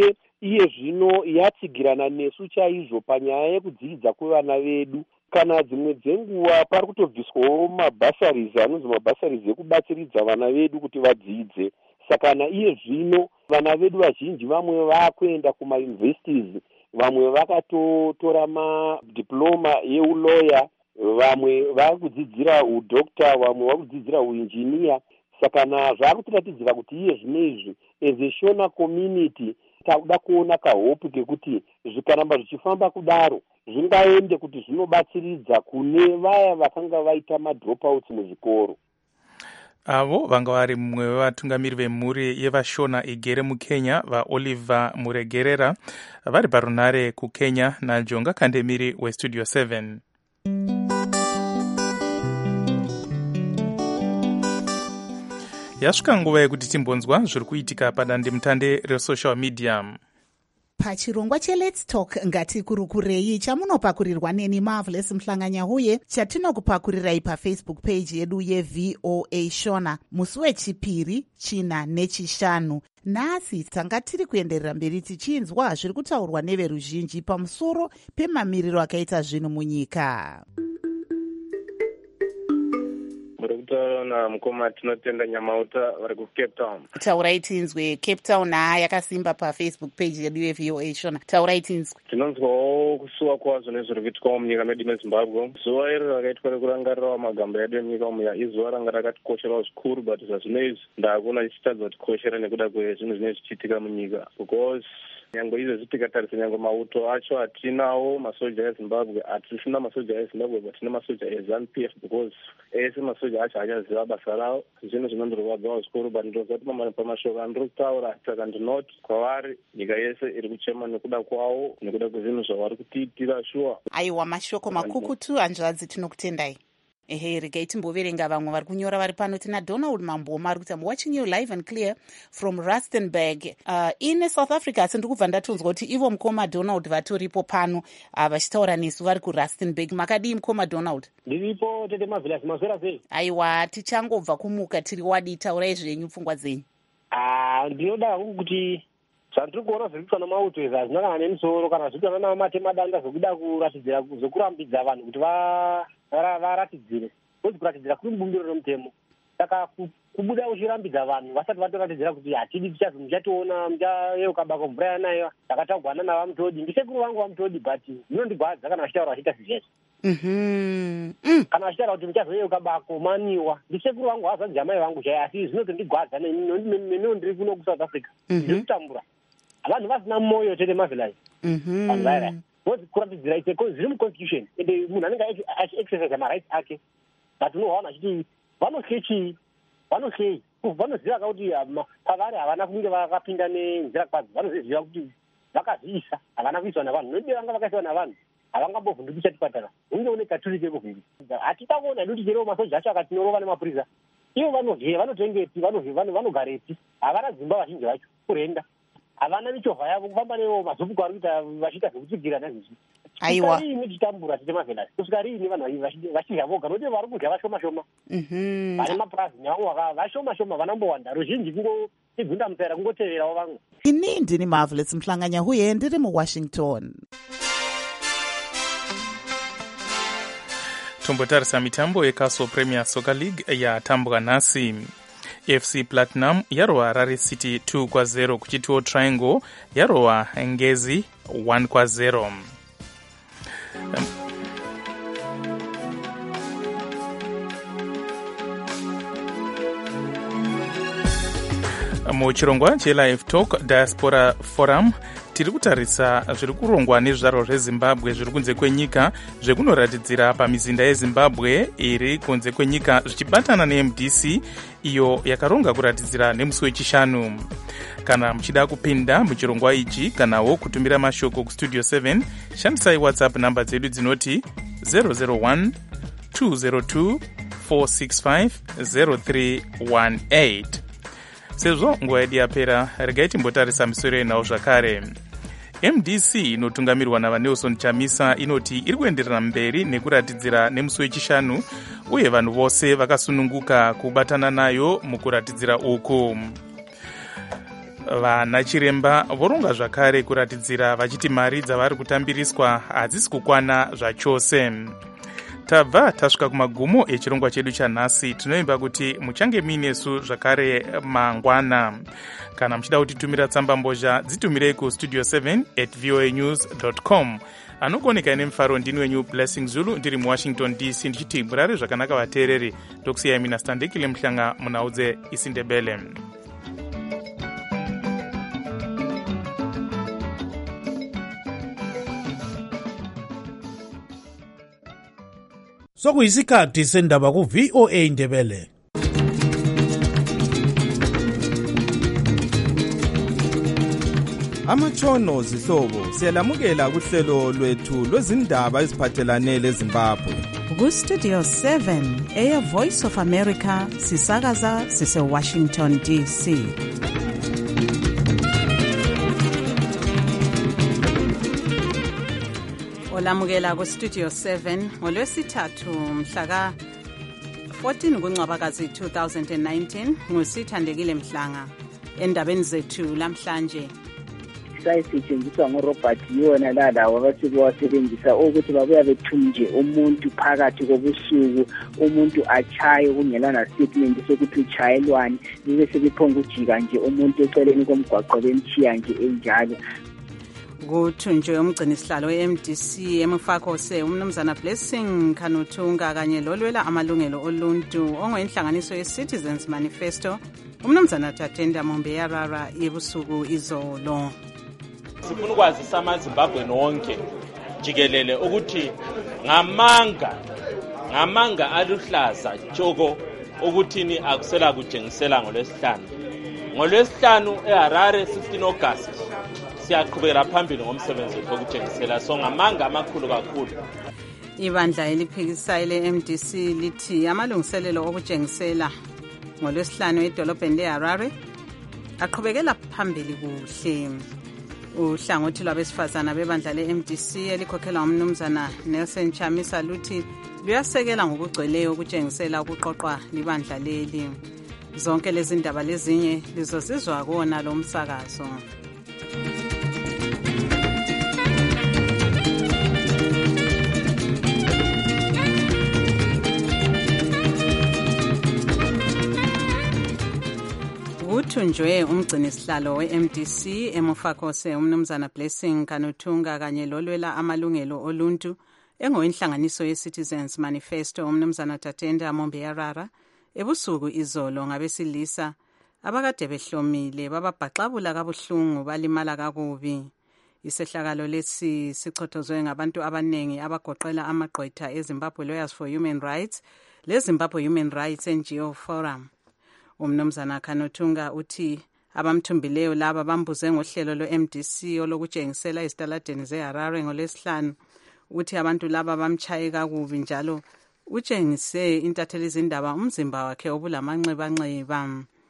iye zvino yatsigirana nesu chaizvo panyaya yekudzidza kwevana vedu. Kana dzimwe dzenguva pari kutobviswawo mabhasaris anonzi mabhasaris ekubatsiridza vana vedu kuti vadzidze. Saka iye zvino vana vedu vazhinji vamwe vakuenda kumauniversities, vamwe vakatotora madiploma yeuloya, vamwe vakudzidzira udokta, vamwe vakudzidzira uinjiniya. Saka zvakutiratidzira kuti iye zvinezvi as a Shona community takuda kuona kahope kekuti zvikaramba zvichifamba kudaro zvingaende kuti zvinobatsiridza kune vaya vakanga vaita madropouts muzvikoro. Avo vanga vari mumwe wevatungamiri vemhuri yevashona igere mukenya vaOliver Muregerera vari parunare kukenya naJonga Kandemiri weStudio 7. Yasvika nguva yekuti timbonzwa zviri kuitika padandemutande resocial media. Pachirongwa cheLet's Talk ngatikurukurei chamunopakurirwa neni Marvelous Mhlanganyahuye chatinokupakurirai paFacebook page yedu yeVOA Shona musi wechipiri, china nechishanu. Nhasi tanga tiri kuenderera mberi tichinzwa zviri kutaurwa neveruzhinji pamusoro pemamiriro akaita zvinhu munyika. Na mukoma tinotenda Nyamauta vari kuCape Town. Taurai tinzwe. Cape Town yakasimba paFacebook page yedu yeVOA Shona. Taurai tinzwe. Tinonzwawo kusuwa kwazvo nezviri kuitwawo munyika medu meZimbabwe. Zuva iri rakaitwa rekurangarirawo magambo edu emunyika umu izuva ranga rakatikosherawo zvikuru, but zvazvinezvi ndakuona ichitadza kutikoshera nekuda kwezvinhu zvinenge zvichiitika munyika, because nyangwe izvezvi tikatarisa nyangwe mauto acho atinawo masoja eZimbabwe, hatisina masoja eZimbabwe but tina masoja eZANU-PF, because ese masoja acho achaziva basa ravo. Zvinhu zvinondorwadzawo zvikuru, but ndinoziva kuti pamashoko andiri kutaura, saka ndinoti kwavari nyika yese iri kuchema nekuda kwavo, nekuda kwezvinhu zvavari kutiitira shuwa. Aiwa, mashoko makukutu hanzvadzi, tinokutendai. Regai timboverenga vamwe vari kunyora vari pano. Tina Donald Mamboma ari kuti I'm watching you live and clear from Rustenburg in South Africa. Asi ndikubva ndatonzwa kuti ivo mukoma Donald vatoripo pano vachitaura nesu vari kuRustenburg. Makadii mukoma Donald? Ndiripo tete Marvelous, maswera sei? Aiwa, tichangobva kumuka tiri wadi, taurai zvenyu pfungwa dzenyu. Ndinoda kuti zvandiri kuona zviri kuitwa namauto izvi hazvina kana nemusoro kana zviri kuitwa namatemadanda zvokuda kuratidzira zokurambidza vanhu kuti varatidzire. Kozi kuratidzira kuri mubumbiro remutemo. Saka kubuda uchirambidza vanhu vasati vatoratidzira kuti hatidi muchationa muchayeuka bako mvura yanayo takatagwana navamutodi. Ndisekuru vangu vamutodi, but zvinondigwadza kana vachitaura vachiita zvizvezvo. Kana vachitaura kuti muchazoyeuka bako maniwa. Ndisekuru vangu havazanzi amai vangu chai, asi zvinotondigwadza neniwo ndiri kuno kuSouth Africa. Ndiri kutambura. Vanhu vasina moyo tete Marvelous. Vanhu vaira. Vozi kuratidzira zviri muconstitution, ende munhu anenge achiexercise marights ake. But unoona achiti vanohlei vanoziva kuti pavari havana kunge vakapinda nenzira kwadzo. Vanoziva kuti vakazviisa havana kuiswa navanhu. Nodii vanga vakaiswa navanhu havangambovhunduki chatikwatara. Hunge une katuri kekuvhunduka. Hatida kuona hedu kuti chero masoja acho akatinyorova nemapurisa. Ivo vanotengeti, vanogarepi. Havana dzimba vazhinji vacho kurenda. Havana michovha yavo kufamba nevo mazupuko ari kuita vachiita zvekutsigira nezvizvi. Aiwa. Kusika riini tichitambura tete Marvelous? Kusika riini vanhu vachidya voga? Nokuti vari kudya vashoma-shoma. Vane mapurazi navo vashoma-shoma vanambowanda. Ruzhinji kungotibvunda mutsaira kungoteverawo vamwe. Ini ndini Marvelous Mhlanganyahuye ndiri muWashington. Tombotarisa mitambo yeCastle Premier Soccer League yatambwa nhasi. FC Platinum yarova Rare City 2-0 kuchitiwo Triangle yarova Ngezi 1-0. Muchirongwa cheLive Talk Diaspora Forum tiri kutarisa zviri kurongwa nezvizvarwa zveZimbabwe zviri kunze kwenyika zvekunoratidzira pamizinda yeZimbabwe iri kunze kwenyika zvichibatana neMDC iyo yakaronga kuratidzira nemusi wechishanu. Kana muchida kupinda muchirongwa ichi kanawo kutumira mashoko kuStudio 7 shandisai WhatsApp namba dzedu dzinoti 001 202 465 0318. Sezvo nguva yedu yapera, regai timbotarisa misoro yenawo zvakare. MDC inotungamirwa naVanelson Chamisa inoti iri kuenderera mberi nekuratidzira nemusi wechishanu uye vanhu vose vakasununguka kubatana nayo mukuratidzira uku. vana chiremba voronga zvakare kuratidzira vachiti mari dzavari kutambiriswa hadzisi kukwana zvachose. Tabva tasvika kumagumo echirongwa chedu chanhasi. Tinoimba kuti muchange minesu zvakare mangwana. Kana muchida kutitumira tsamba mbozha dzitumirei kustudio 7@voanews.com. Anogoneka nemufaro ndini wenyu Blessing Zulu ndiri muWashington DC ndichiti murare zvakanaka vateereri. Ndokusiyai mina Standekile Mhlanga munaudze isindebele. Sokuyisikhathi sendaba ku VOA Indebele. Amatshono zihlobo siyalamukela kuhlelo lwethu lwezindaba eziphathelane leZimbabwe. Ku Studio 7 Air Voice of America sisakaza sise Washington DC. Olamukela ku Studio 7 ngolwesithathu mhla ka-14 kuNcwabakazi 2019 ngusithandekile Mhlanga. Endabeni zethu lamhlanje sayisetshenziswa ngoRobert yona lalawo abasuke wasebenzisa ukuthi babuya bethunje umuntu phakathi kobusuku, umuntu achaye kungelana statement sokuthi uchayelwani, bese bephonga ujika nje umuntu eceleni komgwaqo bemthiya nje enjalo. Kuthunjwe umgcinisihlalo we-MDC emufakose umnumzana Blessing Kanutunga kanye lolwela amalungelo oluntu ongoyinhlanganiso ye-Citizens Manifesto umnumzana Tatenda Mombeyarara yebusuku izolo. Sifuna ukwazisa amaZimbabwe nonke jikelele ukuthi ngamanga aluhlaza tshoko ukuthini akusela kujengisela ngolwesihlanu eHarare 16 August siyaqhubekela phambili ngomsebenzi wokujengisela so ngamanga amakhulu kakhulu. Ibandla eliphikisayo le-MDC lithi amalungiselelo okujengisela ngolwesihlanu edolobheni leHarare aqhubekela phambili kuhle. Uhlangothi lwabesifazana bebandla le-MDC elikhokhelwa umnumzana Nelson Chamisa luthi luyasekela ngokugcweleyo ukujengisela ukuqoqwa libandla leli. Zonke lezi ndaba lezinye lizozizwa kuwona lo msakazo. Kuthunjwe umgcinisihlalo we-MDC emufakose umnumzana Blessing Kanutunga kanye lolwela amalungelo oluntu engoyinhlanganiso ye-Citizens Manifesto umnumzana Tatenda Mombeyarara ebusuku izolo ngabesilisa abakade behlomile bababhaxabula kabuhlungu balimala kakubi. Isehlakalo lesi sichothozwe ngabantu abanengi abagoqela amagqwetha eZimbabwe Lawyers for Human Rights leZimbabwe Human Rights NGO Forum. Umnumzana Kanutunga uthi abamthumbileyo laba bambuze ngohlelo lwe-MDC olokujengisela ezitaladeni zeHarare ngolwesihlanu. Uthi abantu laba bamchaye kakubi njalo utshengise intatheli izindaba umzimba wakhe obulamanxebanxeba.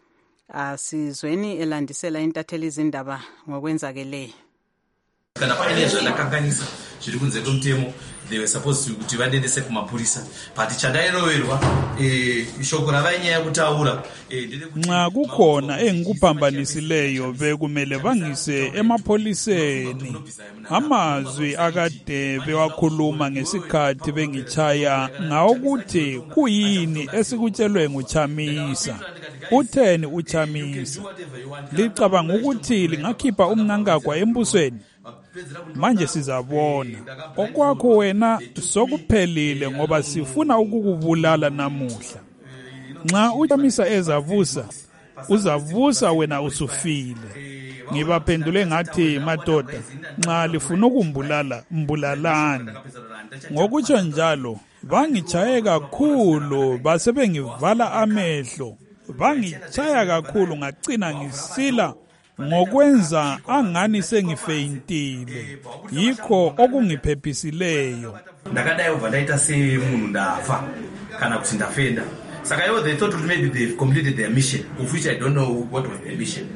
Asizweni elandisela intatheli izindaba ngokwenzakeleyo. Kana painezvo ndakanganisa zviri kunze kwemutemo they were supposed kuti vadendese kumapurisa but chandairoverwa shoko ravainyaya kutaura nxa kukhona engikuphambanisileyo bekumele bangise emapholiseni. Amazwi akade bewakhuluma ngesikhathi bengichaya ngawokuthi kuyini esikutshelwe nguChamisa. Utheni uChamisa? Licabanga ukuthi lingakhipha umnangagwa embusweni? Manje sizabona. Okwakho wena sokuphelile ngoba sifuna ukukubulala namuhla. Nxa uChamisa ezavusa, uzavusa wena usufile. Ngibaphendule ngathi madoda, nxa lifuna ukumbulala, mbulalani. Ngokutsho njalo, bangichaye kakhulu base bengivala amehlo. Bangichaya kakhulu ngacina ngisila ngokwenza angani sengifeyintile. Yikho okungiphephisileyo. Ndakadai ubva ndaita semunhu ndafa kana kuti ndafenda. Saka ivo they thought maybe they've completed their mission, of which I don't know what was their mission.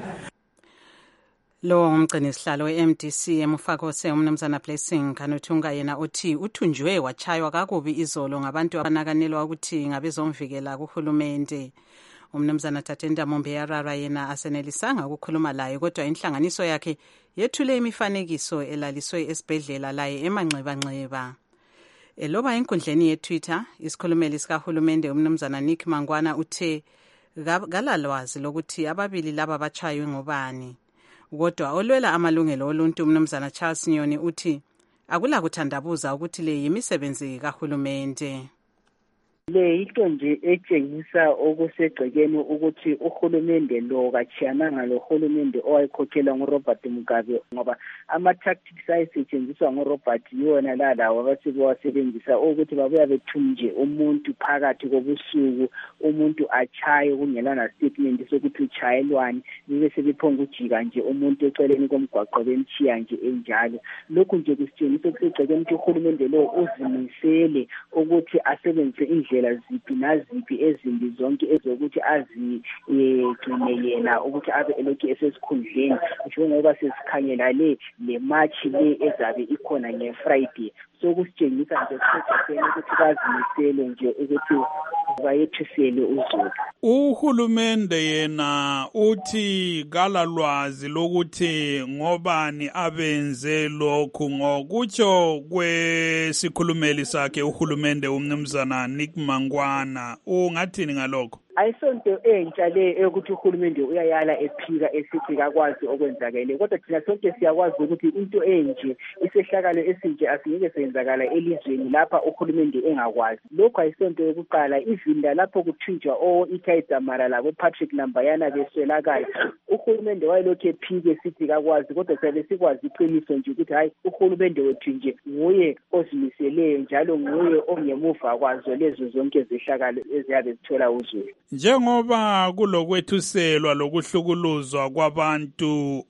Lo umgcinisihlalo we-MDC emufakose umnumzana Blessing Kanutunga yena uthi uthunjwe wachaywa kakubi izolo ngabantu abanakanelwa ukuthi ngabezomvikela kuhulumende. umnumzana Tatenda Mombeyarara yena asenelisanga ukukhuluma laye, kodwa inhlanganiso yakhe yethule imifanekiso elaliswe esibhedlela laye emanxebanxeba. Eloba enkundleni yeTwitter, isikhulumeli sikahulumende umnumzana Nick Mangwana uthe kalalwazi lokuthi ababili laba bachaywe ngobani. Kodwa olwela amalungelo oluntu umnumzana Charles Nyoni uthi akula kuthandabuza ukuthi le yimisebenzi kahulumende. Le into nje etshengisa okusegcekeni ukuthi uhulumende lo kachiyananga lo hulumende owayikhokhelwa nguRobert Mugabe, ngoba ama-tactics ayisetshenziswa nguRobert yona lalawo abasebewasebenzisa ukuthi babuya bethunje umuntu phakathi kobusuku, umuntu achaye kungela na-statement sokuthi uchayelwani, bebe sebephonga ujika nje umuntu eceleni komgwaqo bemchiya nje enjalo. Lokhu nje kusitshengisa okusegcekeni ukuthi uhulumende lo uzimisele ukuthi asebenzise indlela ziphi naziphi ezimbi zonke ezokuthi azigcine yena ukuthi abe elokhu esesikhundleni, njengoba sesikhangela le march le ezabe ikhona ngeFriday. So kusitshengisa nje ukuthi bazimisele nje ukuthi bayethisele uzulu. Uhulumende yena uthi kalalwazi lokuthi ngobani abenze lokhu, ngokutsho kwesikhulumeli sakhe uhulumende umnumzana Nick Mangwana. Ungathini ngalokho? Ayisonto entsha le ukuthi uhulumende uyayala ephika esithi kakwazi okwenzakele, kodwa thina sonke siyakwazi ukuthi into enje isehlakalo esinje asingeke senzakala elizweni lapha uhulumende engakwazi. Lokho ayisonto yokuqala, ivinda lapho kuthunjwa iKhaidamara labo Patrick Lambayana beswelakala, uhulumende wayelokhu ephike esithi kakwazi, kodwa siyabe sikwazi iqiniso nje ukuthi hayi uhulumende wethu nje nguye ozimiseleyo njalo nguye ongemuva kwazo lezo zonke zehlakalo eziyabe zithola uzulu. Njengoba kulokwethuselwa lokuhlukuluzwa kwabantu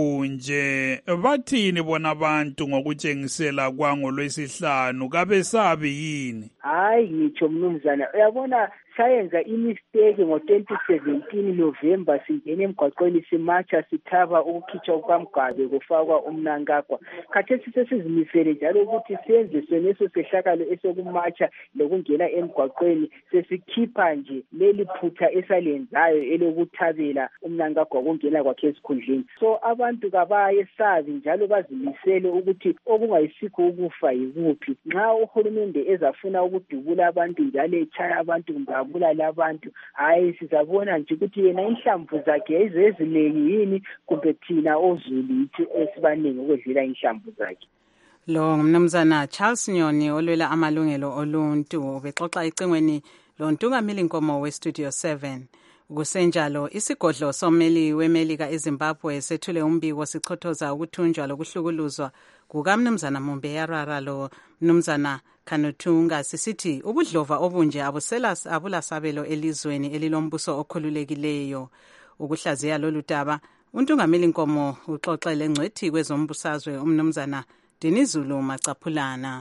okunje, bathini bona abantu ngokutshengisela kwangolwesihlanu? Kabesabi yini? Hayi ngitsho mnumzana, uyabona sayenza imistake ngo-2017 November, singene emgwaqweni simacha sithaba ukukhitshwa kwaMgabe kufakwa umnankagwa. Khathesi sesizimisele njalo ukuthi senze soneso sehlakalo esokumacha lokungena emgwaqweni, sesikhipha nje leli phutha esalenzayo elokuthabela umnankagwa kungena kwakhe esikhundleni. So abantu kabayesabi njalo bazimisele ukuthi okungayisikho ukufa yikuphi. Nxa uhulumende ezafuna ukudubula abantu njalo echaya abantu kumbe abulala abantu, hayi sizabona nje ukuthi yena inhlamvu zakhe ezinengi yini kumbe thina ozulu ithi esibaningi ukwedlula inhlamvu zakhe. Lo ngumnumzana Charles Nyoni olwela amalungelo oluntu ubexoxa icingweni loNtungameli Nkomo weStudio 7. Kusenjalo isigodlo sommeli weMelika eZimbabwe sethule umbiko sichothoza ukuthunjwa lokuhlukuluzwa kukamnumzana Mombeyarara lo mnumzana Khanuthunga sisithi ubudlova obunje abulasabelo elizweni elilombuso okhululekileyo. Ukuhlaziya lolu daba uNtungameli Nkomo uxoxele ngcwethi kwezombusazwe umnumzana Dinizulu Macaphulana.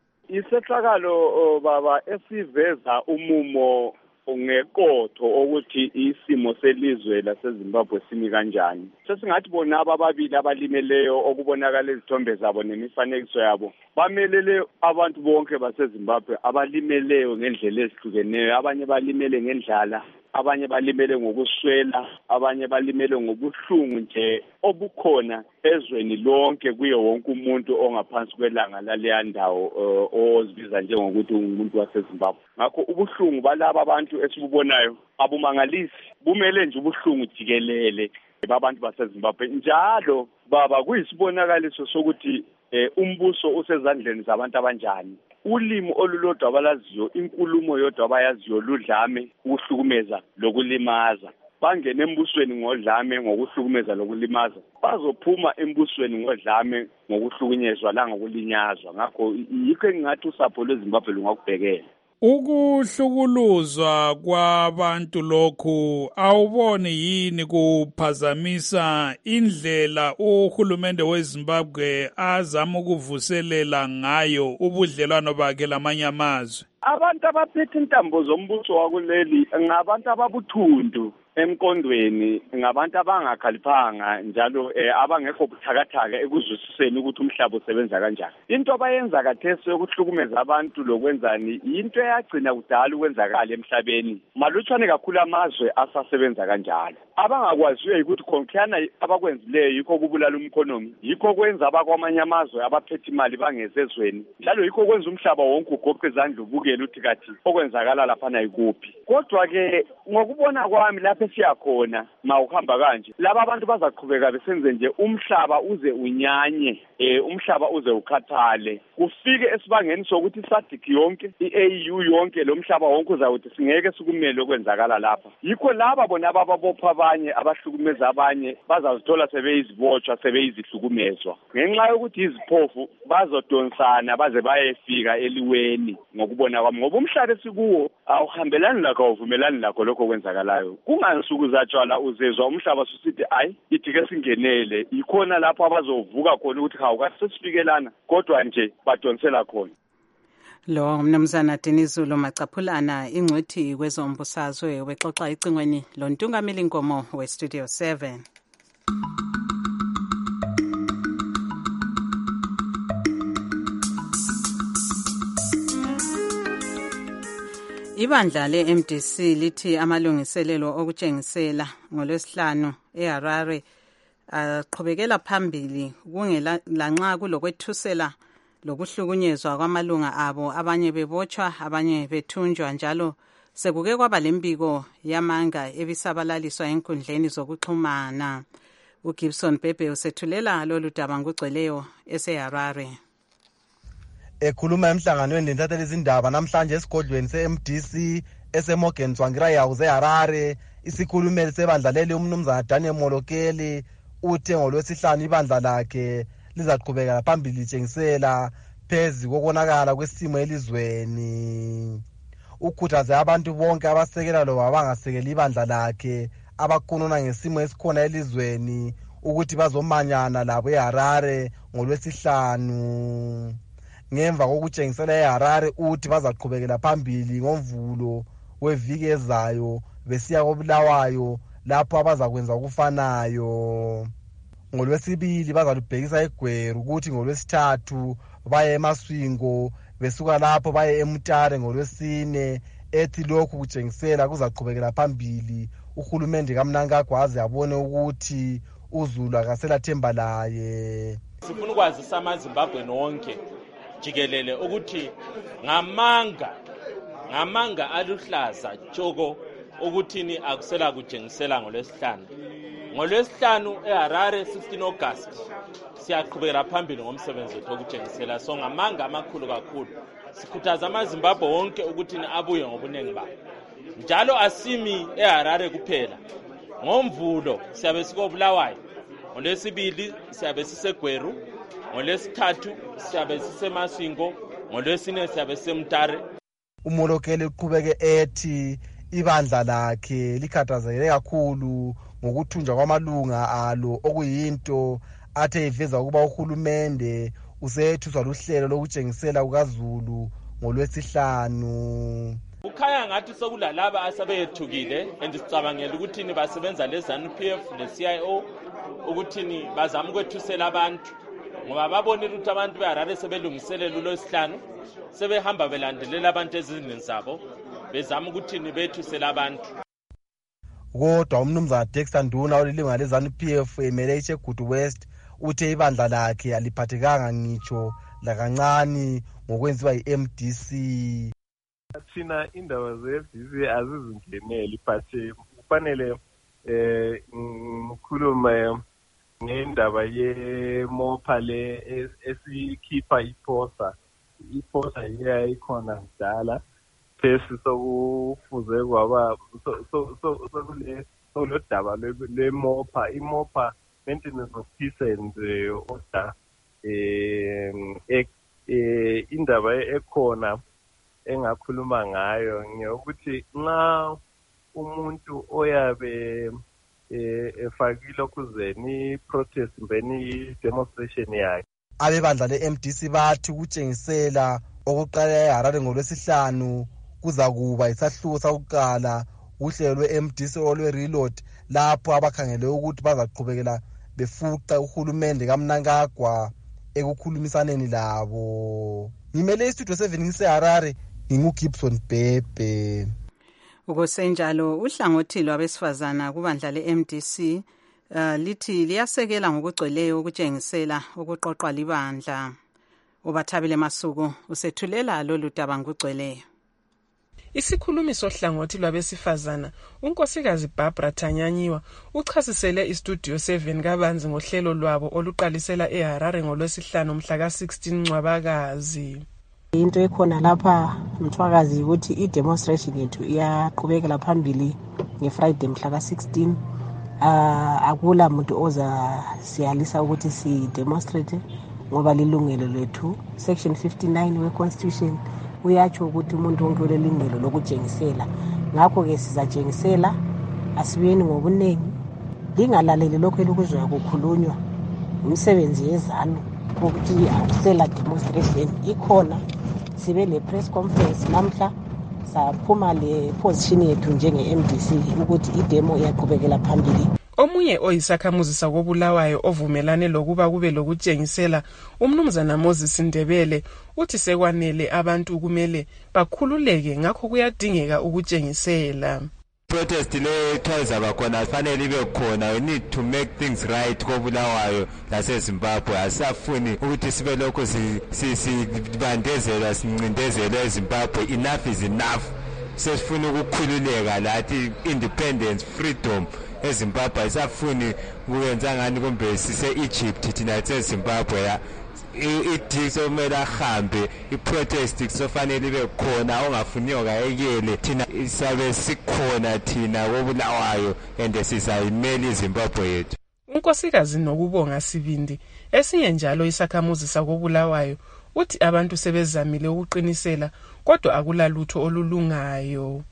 Isehlakalo baba esiveza umumo ungekotho ukuthi isimo selizwe laseZimbabwe simi kanjani. Sesingathi bona ababili abalimeleyo okubonakala izithombe zabo nemifanekiso yabo bamelele abantu bonke baseZimbabwe abalimeleyo ngendlela ezihlukeneyo. Abanye balimele ngendlala, abanye balimele ngokuswela, abanye balimele ngobuhlungu nje obukhona ezweni lonke kuyo wonke umuntu ongaphansi kwelanga laleya ndawo ozibiza njengokuthi umuntu waseZimbabwe. Ngakho ubuhlungu balaba abantu esibubonayo abumangalisi, bumele nje ubuhlungu jikelele babantu baseZimbabwe. Njalo baba kuyisibonakaliso sokuthi umbuso usezandleni zabantu abanjani. Ulimi olulodwa abalaziyo, inkulumo yodwa abayaziyo ludlame, ukuhlukumeza lokulimaza. Bangene embusweni ngodlame ngokuhlukumeza lokulimaza, bazophuma embusweni ngodlame ngokuhlukunyezwa la ngokulinyazwa. Ngakho yikho engingathi usapho lweZimbabwe lungakubhekela. Ukuhlukuluzwa kwabantu lokhu awuboni yini kuphazamisa indlela uhulumende weZimbabwe azama ukuvuselela ngayo ubudlelwano bakhe lamanye amazwe? Abantu abaphethe intambo zombuso wakuleli ngabantu ababuthundu. emqondweni ngabantu abangakhaliphanga njalo abangekho buthakathaka ekuzwisiseni ukuthi umhlaba usebenza kanjani. Into abayenza kathesi yokuhlukumeza abantu lokwenzani into eyagcina kudala ukwenzakala emhlabeni. Malutshwane kakhulu amazwe asasebenza kanjalo. Abangakwaziyo ukuthi khonkhana abakwenzileyo yikho kubulala umkhonomi, yikho kwenza abakwamanye amazwe abaphethe imali bangezezweni. Njalo yikho kwenza umhlaba wonke ugoqe izandla ubukele ukuthi kathi okwenzakala lapha nayikuphi. Kodwa ke ngokubona kwami lapho siyakhona mawuhamba kanje laba abantu bazaqhubeka besenze nje umhlaba uze unyanye, umhlaba uze ukhathale. Kufike esibangeni sokuthi SADC yonke, iAU yonke lo mhlaba wonke uzawuthi singeke sikumele okwenzakala lapha. Yikho laba bona ababopha abanye abahlukumeza abanye bazazithola sebeyizibotshwa sebeyizihlukumezwa. Ngenxa yokuthi iziphofu bazodonsana baze bayefika eliweni ngokubona kwami. Ngoba umhlaba esikuwo awuhambelani lakho awuvumelani lakho lokho kwenzakalayo. Kungansuku zatshwala uzezwa umhlaba susithi ayi ithi ke singenele. Ikhona lapho abazovuka khona ukuthi awukasesifikelana kodwa nje badonsela khona. Lo mnumzana Dinizulu Macaphulana ingcwethi kwezombusazwe wexoxa icingweni lontungameli Nkomo weStudio 7. Ibandla le-MDC lithi amalungiselelo okutshengisela ngolwesihlanu eHarare aqhubekela phambili kungela lanxa kulokwethusela lokuhlukunyezwa kwamalunga abo, abanye bebotshwa abanye bethunjwa, njalo sekuke kwaba lembiko yamanga ebisabalaliswa enkundleni zokuxhumana. uGibson Bhebhe usethulela lolu daba ngugcweleyo eseHarare. Ekhuluma emhlanganweni lentathelisa izindaba namhlanje esigodlweni se-MDC eseMorgan Tsvangirai House eHarare, isikhulumeli sebandla leli umnumzana Daniel Molokeli uthe ngolwesihlanu ibandla lakhe lizaqhubeka phambili litshengisela phezu kokonakala kwesimo elizweni. Ukhuthaze abantu bonke abasekela loba abangasekeli ibandla lakhe abakhuluma ngesimo esikhona elizweni ukuthi bazomanyana labo eHarare ngolwesihlanu. Ngemva kokutshengisela eHarare uthi bazaqhubekela phambili ngomvulo weviki ezayo besiya koBulawayo lapho abazakwenza ukufanayo. Ngolwesibili bazalubhekisa eGweru ukuthi ngolwesithathu baye eMaswingo besuka lapho baye eMutare ngolwesine. Ethi lokhu kutshengisela kuzaqhubekela phambili uhulumende kaMnangagwazi abone ukuthi uZulu akasela themba laye. Sifuna ukwazisa amaZimbabwe nonke jikelele ukuthi ngamanga aluhlaza tshoko ukuthini akusela kutshengisela ngolwesihlanu. Ngolwesihlanu eHarare 16 August siyaqhubekela phambili ngomsebenzi wethu okutshengisela. So ngamanga amakhulu kakhulu sikhuthaza amaZimbabwe wonke ukuthini abuye ngobunengi babo. Njalo asimi eHarare kuphela. Ngomvulo siyabe sikoBulawayo, ngolwesibili siyabe siseGweru, ngolwesithathu siyabe siseMaswingo, ngolwesine siyabe siseMutare. Umolokeli uqhubeke ethi ibandla lakhe likhathazekile kakhulu ngokuthunjwa kwamalunga alo okuyinto athe iveza ukuba uhulumende usethuswa luhlelo lokutshengisela kukaZulu ngolwesihlanu. Kukhaya ngathi sokulalaba asebethukile andisicabangela ukuthini basebenza leZANU-PF leCIO ukuthini bazama ukwethusela abantu ngoba babonile ukuthi abantu beHarare sebelungiselela uLwesihlanu sebehamba belandelela abantu ezindlini zabo bezama ukuthini bethusela abantu. Kodwa umnumzana Dexter Nduna olilunga leZANU-PF emele iChegutu West uthe ibandla lakhe aliphathekanga ngitsho lakancane ngokwenziwa yiMDC. Thina indaba ze-FDC azizingeneli but kufanele ngikhulume ngendaba yeMOPA le esikhipha iPOSA iyayikhona kudala phesi sokufuze kwaba sokule daba leMOPA iMOPA Maintenance of Peace and Order indaba ekhona engakhuluma ngayo ngiyokuthi nxa umuntu oyabe efakile okuzeni protest mbeni demonstration yakhe. Abebandla le-MDC bathi ukutshengisela okuqala eHarare ngolwesihlanu kuza kuba isahluko sakuqala uhlelo lwe-MDC olwe-reload lapho abakhangele ukuthi bazaqhubekela befuqa uhulumende kaMnangagwa ekukhulumisaneni labo. Ngimele istudio 7 ngiseHarare, nginguGibson Bhebhe. Ukusenjalo uhlangothi lwabesifazana kubandla le-MDC lithi liyasekela ngokugcweleyo ukutshengisela ukuqoqwa libandla. Ubathabile Masuku usethulela lolu daba ngokugcweleyo. Isikhulumi sohlangothi lwabesifazana unkosikazi Barbara Tanyanyiwa uchasisele istudio 7 kabanzi ngohlelo lwabo oluqalisela eHarare ngolwesihlanu mhla ka-16 Ncwabakazi. Into ekhona lapha Mthwakazi ukuthi i-demonstration yethu iyaqhubekela phambili ngeFriday mhla ka-16. Akula muntu oza siyalisa ukuthi si-demonstrate ngoba lilungelo lethu. Section 59 we-Constitution uyatsho ukuthi umuntu wonke ulelungelo lokutshengisela. Ngakho-ke sizatshengisela, asibuyeni ngobuningi, lingalaleli lokho elukuzwayo kukhulunywa umsebenzi yezalo ukuthi akusela demonstration ikhona. Sibe le-press conference namhla saphuma le-position yethu njenge-MDC ukuthi idemo iyaqhubekela phambili. Omunye oyisakhamuzi sakobulawayo ovumelane lokuba kube lokutshengisela umnumzana Moses Ndebele uthi sekwanele abantu kumele bakhululeke ngakho kuyadingeka ukutshengisela. Protest le chaza bakhona fanele ibe khona. We need to make things right kobulawayo laseZimbabwe. Asafuni ukuthi sibe lokho sibandezela sincindezela eZimbabwe. Enough is enough. Sesifuna ukukhululeka lathi independence, freedom. eZimbabwe isafuni ukwenza ngani kumbe sise Egypt thina eZimbabwe ya idikso kumele ahambe iprotest kusofanele ibe khona ongafuniyo kayekele thina isabe sikhona thina kobulawayo and sizayimela iZimbabwe yethu. Unkosikazi Nokubonga Sibindi esinye njalo isakhamuzi sakobulawayo uthi abantu sebezamile ukuqinisela kodwa akulalutho olulungayo.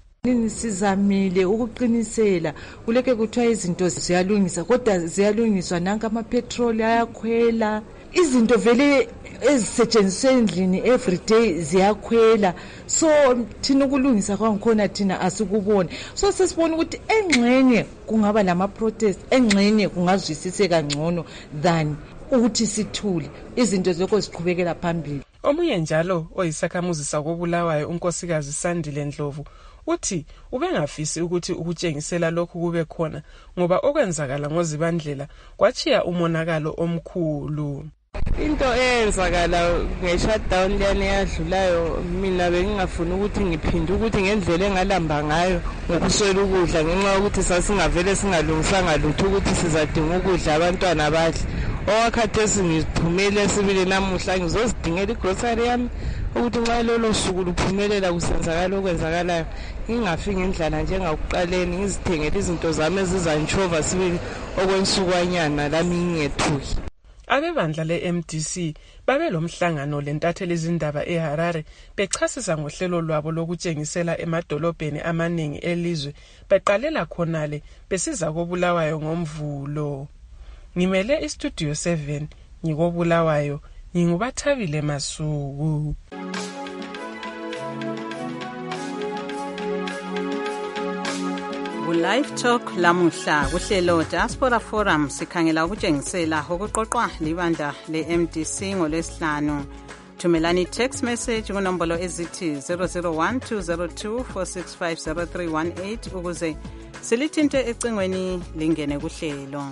Sizamile ukuqinisela kuleke kuthiwa izinto ziyalungisa kodwa ziyalungiswa nanka amapetrol ayakhwela, izinto vele ezisetshenziswa endlini everyday ziyakhwela, so thina ukulungisa kwangikhona thina asikuboni. So sesibona ukuthi engxenye kungaba lama protest, engxenye kungazwisiseka ngcono than ukuthi sithule izinto lokho ziqhubekela phambili. Omunye njalo oyisakhamuzi sakobulawayo unkosikazi Sandile Ndlovu uthi ubengafisi ukuthi ukutshengisela lokhu kube khona ngoba okwenzakala ngozibandlela kwachiya umonakalo omkhulu. Into eyenzakala nge-shutdown leyana eyadlulayo mina bengingafuni ukuthi ngiphinde ukuthi ngendlela engalamba ngayo ngokuswela ukudla ngenxa yokuthi sasingavele singalungisanga lutho ukuthi sizadinga ukudla abantwana badle. Owakhathesi ngiphumele sibili namuhla ngizozidingela igrocery yami ukuthi nxa lolo suku luphumelela kusenzakala okwenzakalayo ngingafiki ngendlala njengakuqaleni ngizithengele izinto zami ezizantshova sibili okwensukanyana lami ngingethuki. Abebandla le-MDC babe lomhlangano lentatheli izindaba eHarare bechasisa ngohlelo lwabo lokutshengisela emadolobheni amaningi elizwe beqalela khonale besiza kobulawayo ngomvulo. Ngimele istudio 7 ngikobulawayo ngingubathabile Masuku. Live Talk lamuhla kuhlelo Diaspora Forum sikhangela ukutshengisela okuqoqwa libandla le-MDC ngolwesihlanu. Thumelani text message kunombolo ezithi 0012024650318 ukuze silithinte ecingweni lingene kuhlelo.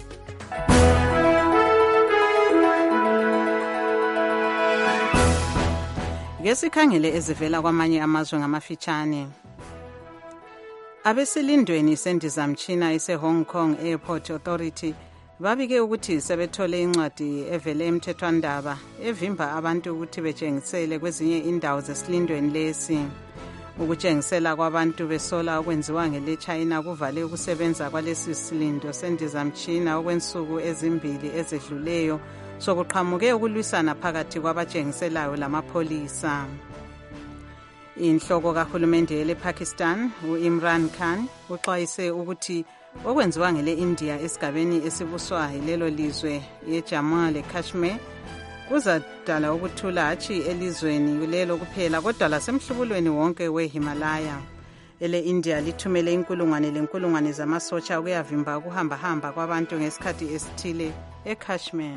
Ngesikhangele ezivela kwamanye amazwe ngamafitshane. Abesilindweni sendizamtshina ese-Hong Kong Airport Authority babike ukuthi sebethole incwadi evele emthethwandaba evimba abantu ukuthi betshengisele kwezinye indawo zesilindweni lesi. Ukutshengisela kwabantu besola okwenziwa ngele-China kuvale ukusebenza kwalesi silindo sendizamtshina okwensuku ezimbili ezedluleyo sokuqhamuke ukulwisana phakathi kwabatshengiselayo lamapholisa. Inhloko kahulumende ele-Pakistan u-Imran Khan uxwayise ukuthi okwenziwa ngele-India esigabeni esibuswa yilelo lizwe ye-Jammu le-Kashmir kuzadala ukuthula hatshi elizweni kulelo kuphela kodwa lasemhlubulweni wonke we-Himalaya. ele-India lithumele inkulungwane zamasotsha ukuyavimba ukuhambahamba kwabantu ngesikhathi esithile eKashmir.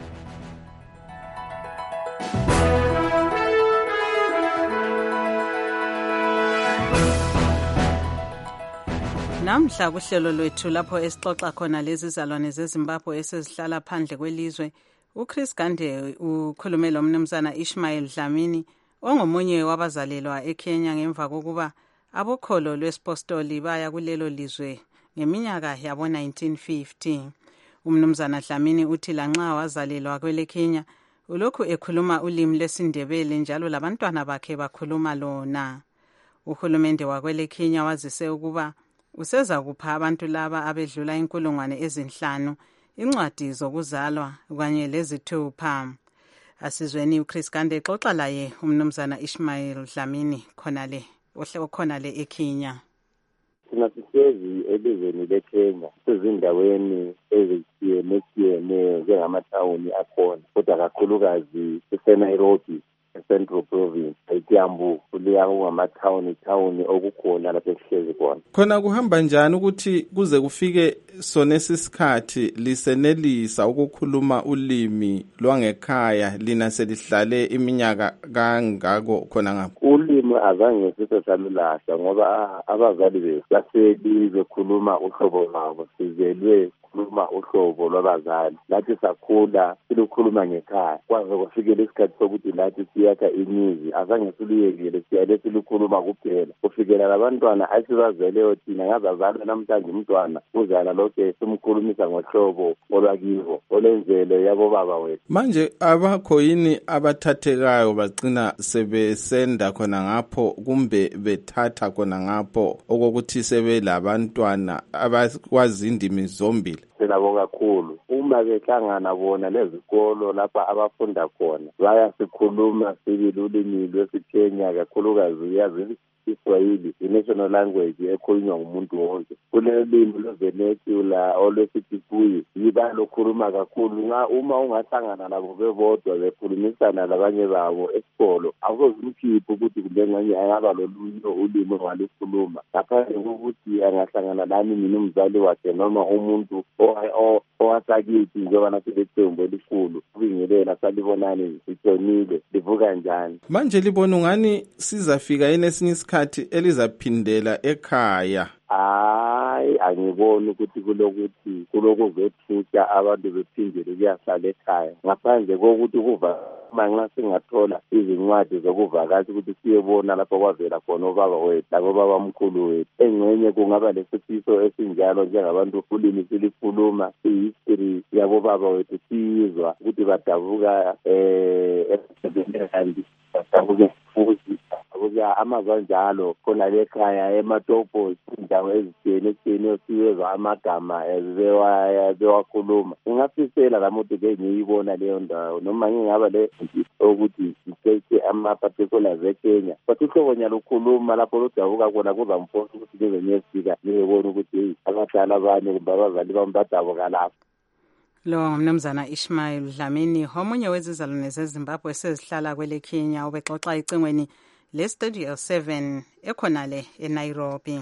Namhla kuhlelo lwethu lapho esixoxa khona lezi zalwane zeZimbabwe esezihlala phandle kwelizwe, uChris Gande ukhulume lo mnumzana Ishmael Dlamini ongomunye wabazalelwa eKenya ngemva kokuba abokholo lwesipostoli baya kulelo lizwe ngeminyaka yabo 1950. Umnumzana Dlamini uthi lanxa wazalelwa kwele Kenya ulokhu ekhuluma ulimi lwesiNdebele njalo labantwana bakhe bakhuluma lona. Uhulumende wakwele Kenya wazise ukuba useza kupha abantu laba abedlula 5,000 incwadi zokuzalwa kanye lezithupha. Asizweni uChris Gande xoxa laye umnumzana Ishmael Dlamini khonale eKenya. Thina sihlezi elizweni leKenya sezindaweni ezitshiyeneyo njengamathawuni akhona, kodwa kakhulukazi eNairobi Central Province eKiambu kuliya ngamathawuni okukhona lapho esihlezi khona. Khona kuhamba njani ukuthi kuze kufike sonesi sikhathi lisenelisa ukukhuluma ulimi lwangekhaya lina selihlale iminyaka kangako khona ngapho? Ulimi azange sisalulahla ngoba abazali bethu bahleli bekhuluma uhlobo lwabo, sizelwe khuluma uhlobo lwabazali. Lathi sakhula silukhuluma ngekhaya kwaze kufikele isikhathi sokuthi lathi siyakha imizi, azange siluyekile siyale silukhuluma kuphela kufikela labantwana asibazeleyo thina ngazazalwa namhlanje umntwana uzala lokhe simkhulumisa ngohlobo olwakibo olenzelo yabo baba wethu. Manje abakho yini abathathekayo bagcina sebesenda khona ngapho kumbe bethatha khona ngapho okokuthi sebelabantwana abakwazi indimi zombili? Sinabonga kakhulu uma behlangana bona lezikolo lapha abafunda khona bayasikhuluma sibili ulimi lwesiKenya, kakhulukazi uyazi Iswahili i-national language ekhulunywa ngumuntu wonke. Kulelimi lweVenezela olwesitipuyi yibalokhuluma kakhulu. Uma ungahlangana labo bebodwa bekhulumisana labanye babo esikolo awuzozimkhipha ukuthi kumbe nganye ayaba lolunye ulimi walikhuluma, ngaphandle kokuthi angahlangana lami mina umzali wakhe noma umuntu owasakithi njengoba nathi lethembu elikhulu kubingelela salibonani sitshonile livuka njani. Manje libona ungani sizafika yini esinye isikhathi elizaphindela ekhaya? Hayi, angiboni ukuthi kulokuzethusa abantu bephindele kuyahlala ekhaya ngaphandle kokuthi nxa singathola izincwadi zokuvakasha ukuthi siyebona lapho kwavela khona ubaba wethu labobaba mkhulu wethu. Engxenye kungaba lesifiso esinjalo njengabantu ulimi silikhuluma, i-history yabobaba wethu siyizwa ukuthi badabuka badabuke futhi amazwe njalo khona lekhaya ematopo indawo ezitshiyeneyo siyezwa amagama bewakhuluma. Ngingafisela lamuntu ke ngiyibona leyo ndawo noma ngingaba le ukuthi ngithethe ama-particulars eKenya, but uhlobo nyalukhuluma lapho ludabuka khona kuzamfosa ukuthi ngeze ngiyefika ngiyebona ukuthi abadala abanye kumbe abazali bami badabuka lapho. Lo mnumzana Ishmael Dlamini omunye wezizalwane zeZimbabwe sezihlala kwele Kenya ubexoxa icingweni leStudio 7 ekhonale eNairobi.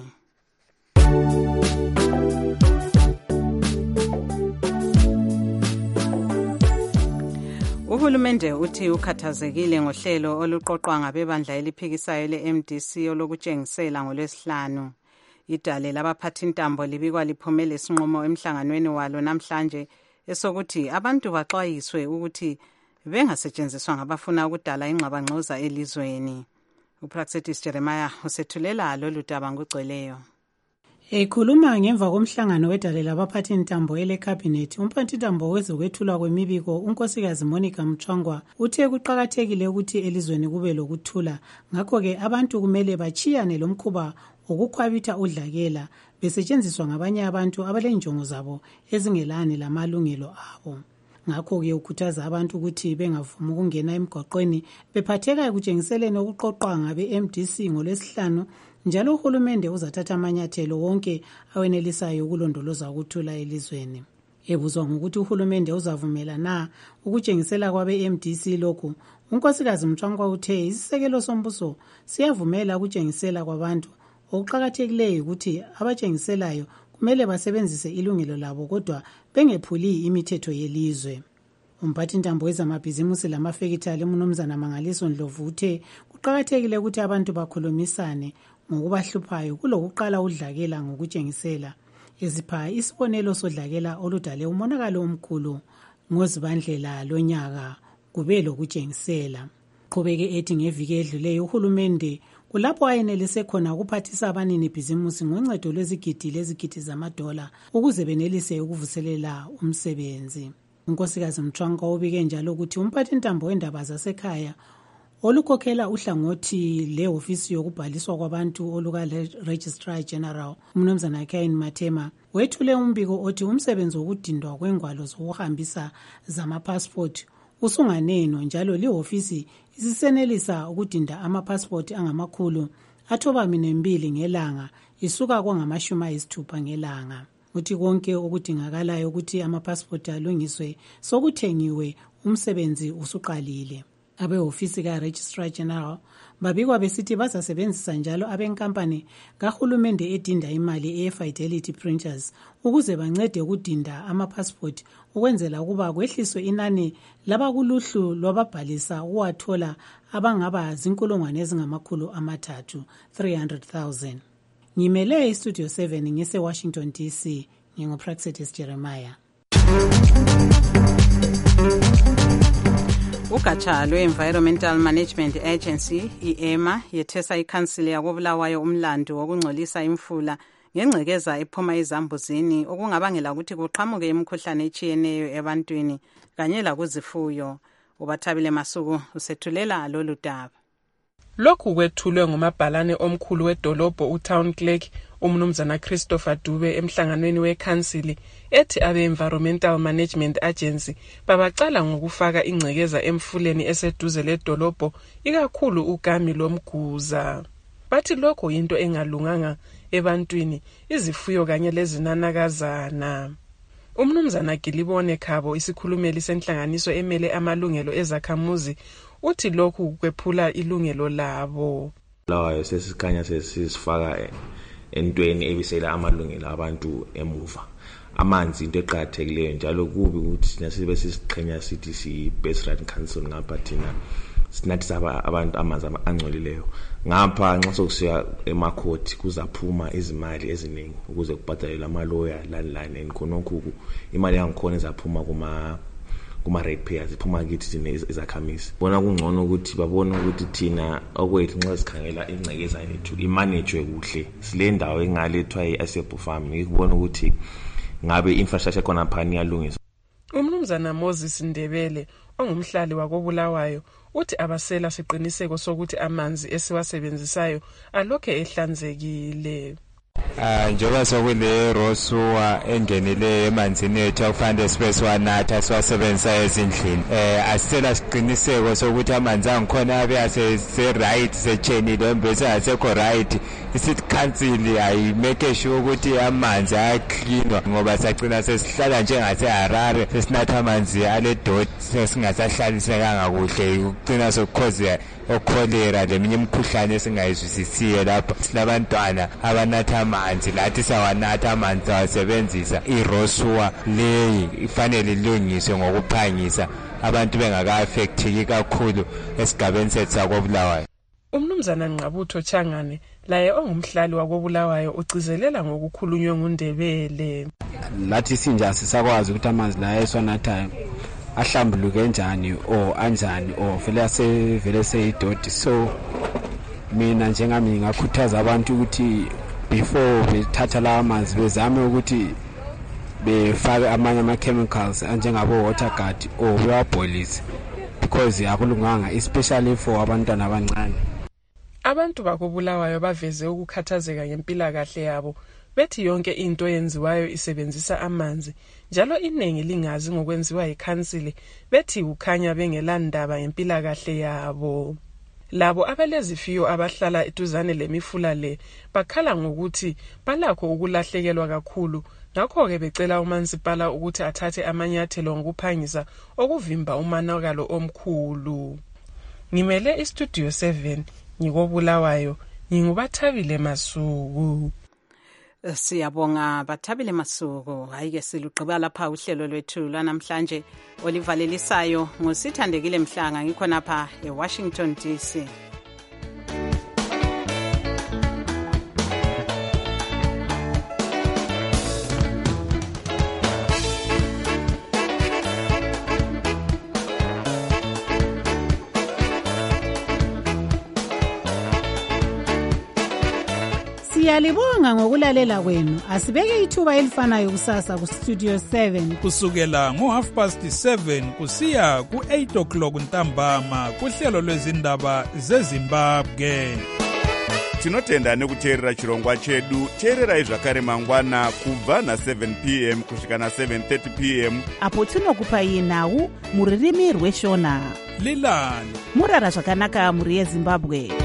Uhulumende uthi ukhathazekile ngohlelo oluqoqwa ngabebandla eliphikisayo le-MDC olokutshengisela ngoLwesihlanu. Idale labaphathintambo libikwa liphumele isinqumo emhlanganweni walo namhlanje esokuthi abantu baxwayiswe ukuthi bengasetshenziswa ngabafuna ukudala ingxabangxoza elizweni. uPraxedis Jeremiah usethulela lolu daba ngugcweleyo. Ekhuluma ngemva komhlangano wedale labaphathintambo elekhabhinethi, umphathintambo wezokwethulwa kwemibiko unkosikazi Monica Mchwangwa uthe kuqakathekile ukuthi elizweni kube lokuthula, ngakho-ke abantu kumele bachiyane lomkhuba wokukhwabitha udlakela besetshenziswa ngabanye abantu abalenjongo zabo ezingelani lamalungelo abo. Ngakho-ke ukhuthaza abantu ukuthi bengavumi ukungena emgwaqweni bephatheka ekutshengiseleni okuqoqwa ngabe-MDC ngoLwesihlanu, njalo uhulumende uzathatha amanyathelo wonke awenelisayo ukulondoloza ukuthula elizweni. Ebuzwa ngokuthi uhulumende uzavumela na ukutshengisela kwabe-MDC lokhu, unkosikazi Mchwangwa uthe isisekelo sombuso siyavumela ukutshengisela kwabantu okuqakathekileyo ukuthi abatshengiselayo kumele basebenzise ilungelo labo kodwa bengephuli imithetho yelizwe. Umphathintambo wezamabhizimusi lamafekithali uMnumzana Mangaliso Ndlovu uthe kuqakathekile ukuthi abantu bakhulumisane ngokubahluphayo kulokuqala udlakela ngokutshengisela, ezipha isibonelo sodlakela oludale umonakalo omkhulu ngoZibandlela lonyaka kube lokutshengisela. Qhubeke ethi ngeviki edluleyo uhulumende kulapho ayenelise khona ukuphathisa abanini bhizimusi ngoncedo lezigidi zamadola ukuze benelise ukuvuselela umsebenzi. Unkosikazi Mchwangwa ubike njalo ukuthi umphathintambo wendaba zasekhaya olukhokhela uhlangothi le-ofisi yokubhaliswa kwabantu oluka-Registrar General uMnumzana Cain Matema wethule umbiko othi umsebenzi wokudindwa kwengwalo zokuhambisa zamapassport usunganeno, njalo li-ofisi isisenelisa ukudinda amapassport angama292 ngelanga isuka kwangama60 ngelanga. Uthi konke okudingakalayo ukuthi amapassport alungiswe sokuthengiwe, umsebenzi usuqalile. Abe-ofisi ka-Registrar General babikwa besithi bazasebenzisa njalo abenkampani kahulumende edinda imali eye-Fidelity Printers ukuze bancede ukudinda amapassport ukwenzela ukuba kwehliswe inani labakuluhlu lwababhalisa ukuwathola abangaba zinkulungwane ezingama300,000 300,000. Ngimele iStudio 7 ngise-Washington DC, nginguPraxetis Jeremiah. Ugatsha lwe-Environmental Management Agency, i-EMA, yethesa ikhansili yakobulawayo umlando wokungcolisa imfula ngengcekeza ephuma ezambuzini okungabangela ukuthi kuqhamuke imikhuhlane etshiyeneyo ebantwini kanye lakuzifuyo. Ubathabile Masuku usethulela lolu daba. Lokhu kwethulwe ngumabhalane omkhulu wedolobho uTown Clerk uMnumzana Christopher Dube emhlanganweni wekhansili ethi abe-Environmental Management Agency babacala ngokufaka ingcekeza emfuleni eseduze ledolobho ikakhulu ugami lomguza. Bathi lokho into engalunganga ebantwini, izifuyo kanye lezinanakazana. Umnumzana Gilibone Khabo, isikhulumeli senhlanganiso emele amalungelo ezakhamuzi, uthi lokhu kwephula ilungelo labo. Lawayo sesikhanya sesifaka entweni ebisela amalungelo abantu emuva. Amanzi into eqhathekileyo njalo kubi ukuthi nasibe sisiqhenya sithi si-Best Right Council ngapha thina sinathi abantu amanzi angcolileyo. Ngapha nxa sokusiya emakhoti kuzaphuma izimali eziningi ukuze kubhadalwe amaloya lani khonokho imali yangikhona izaphuma kuma ratepayers iphuma kithi thina izakhamisi. Bona kungcono ukuthi babone ukuthi thina okwethu nxa sikhangela ingcekeza yethu imanage kuhle. Sile ndawo engalethwa iAsebo Farm ikubona ukuthi ngabe infrastructure khona phani yalungiswa. Umnumzana Moses Ndebele ongumhlali wakobulawayo uthi abasela siqiniseko sokuthi amanzi esiwasebenzisayo alokhe ehlanzekile. Njengoba sokule Rosua engenile emanzini ethu akufanele sibe siwanatha siwasebenzisa ezindlini. Asicela siqiniseko sokuthi amanzi angikhona abe ase-right sechenile mbese asekho right. Isithi council ayimake sure ukuthi amanzi ayaklinwa ngoba sacina sesihlala njengase-Harare sesinatha amanzi ale dot sesingasahlalisekanga kuhle ugcina sokukhoze okholera leminye imikhuhlane esingayizwisisiyo lapha. Silabantwana abanatha amanzi lathi sawanatha amanzi awasebenzisa. iRosua leyi ifanele ilungiswe ngokuphangisa abantu bengaka-affecteki kakhulu esigabeni sethu sakobulawayo. Umnumzana Nqabutho Changane laye ongumhlali wakobulawayo ucizelela ngokukhulunywe nguNdebele. Lathi sinja sisakwazi ukuthi amanzi la eswanathayo ahlambuluke njani o anjani o vele seyidoti. So mina njengami ngakhuthaza abantu ukuthi before bethatha la amanzi bezame ukuthi befake amanye ama-chemicals anjengabo water guard or bewaboilise because akulunganga especially for abantwana abancane. Abantu bakobulawayo baveze ukukhathazeka ngempilakahle yabo bethi yonke into yenziwayo isebenzisa amanzi njalo inengi lingazi ngokwenziwa yikhansili bethi ukhanya bengelandaba ngempilakahle yabo. Labo abalezifiyo abahlala eduzane lemifula le bakhala ngokuthi balakho ukulahlekelwa kakhulu, ngakho-ke becela umansipala ukuthi athathe amanyathelo ngokuphangisa okuvimba umonakalo omkhulu. Ngimele iStudio 7 ngikobulawayo, Ngingubathabile Masuku. Siyabonga Bathabile Masuku. Hayi-ke silugqiba lapha uhlelo lwethu lwanamhlanje olivalelisayo ngosithandekile Mhlanga ngikhonapha eWashington DC. Siyalibonga ngokulalela kwenu. Asibeke ithuba elifanayo kusasa ku Studio 7 kusukela ngo7:30 kusiya ku8 o'clock ntambama kuhlelo lwezindaba zeZimbabwe. Tinotenda nekuteerera chirongwa chedu. Teererai zvakare mangwana kubva na7 p.m. kusvika na7:30 p.m. apo tinokupai nhau muririmi rweshona. Lilani murara zvakanaka muri yeZimbabwe.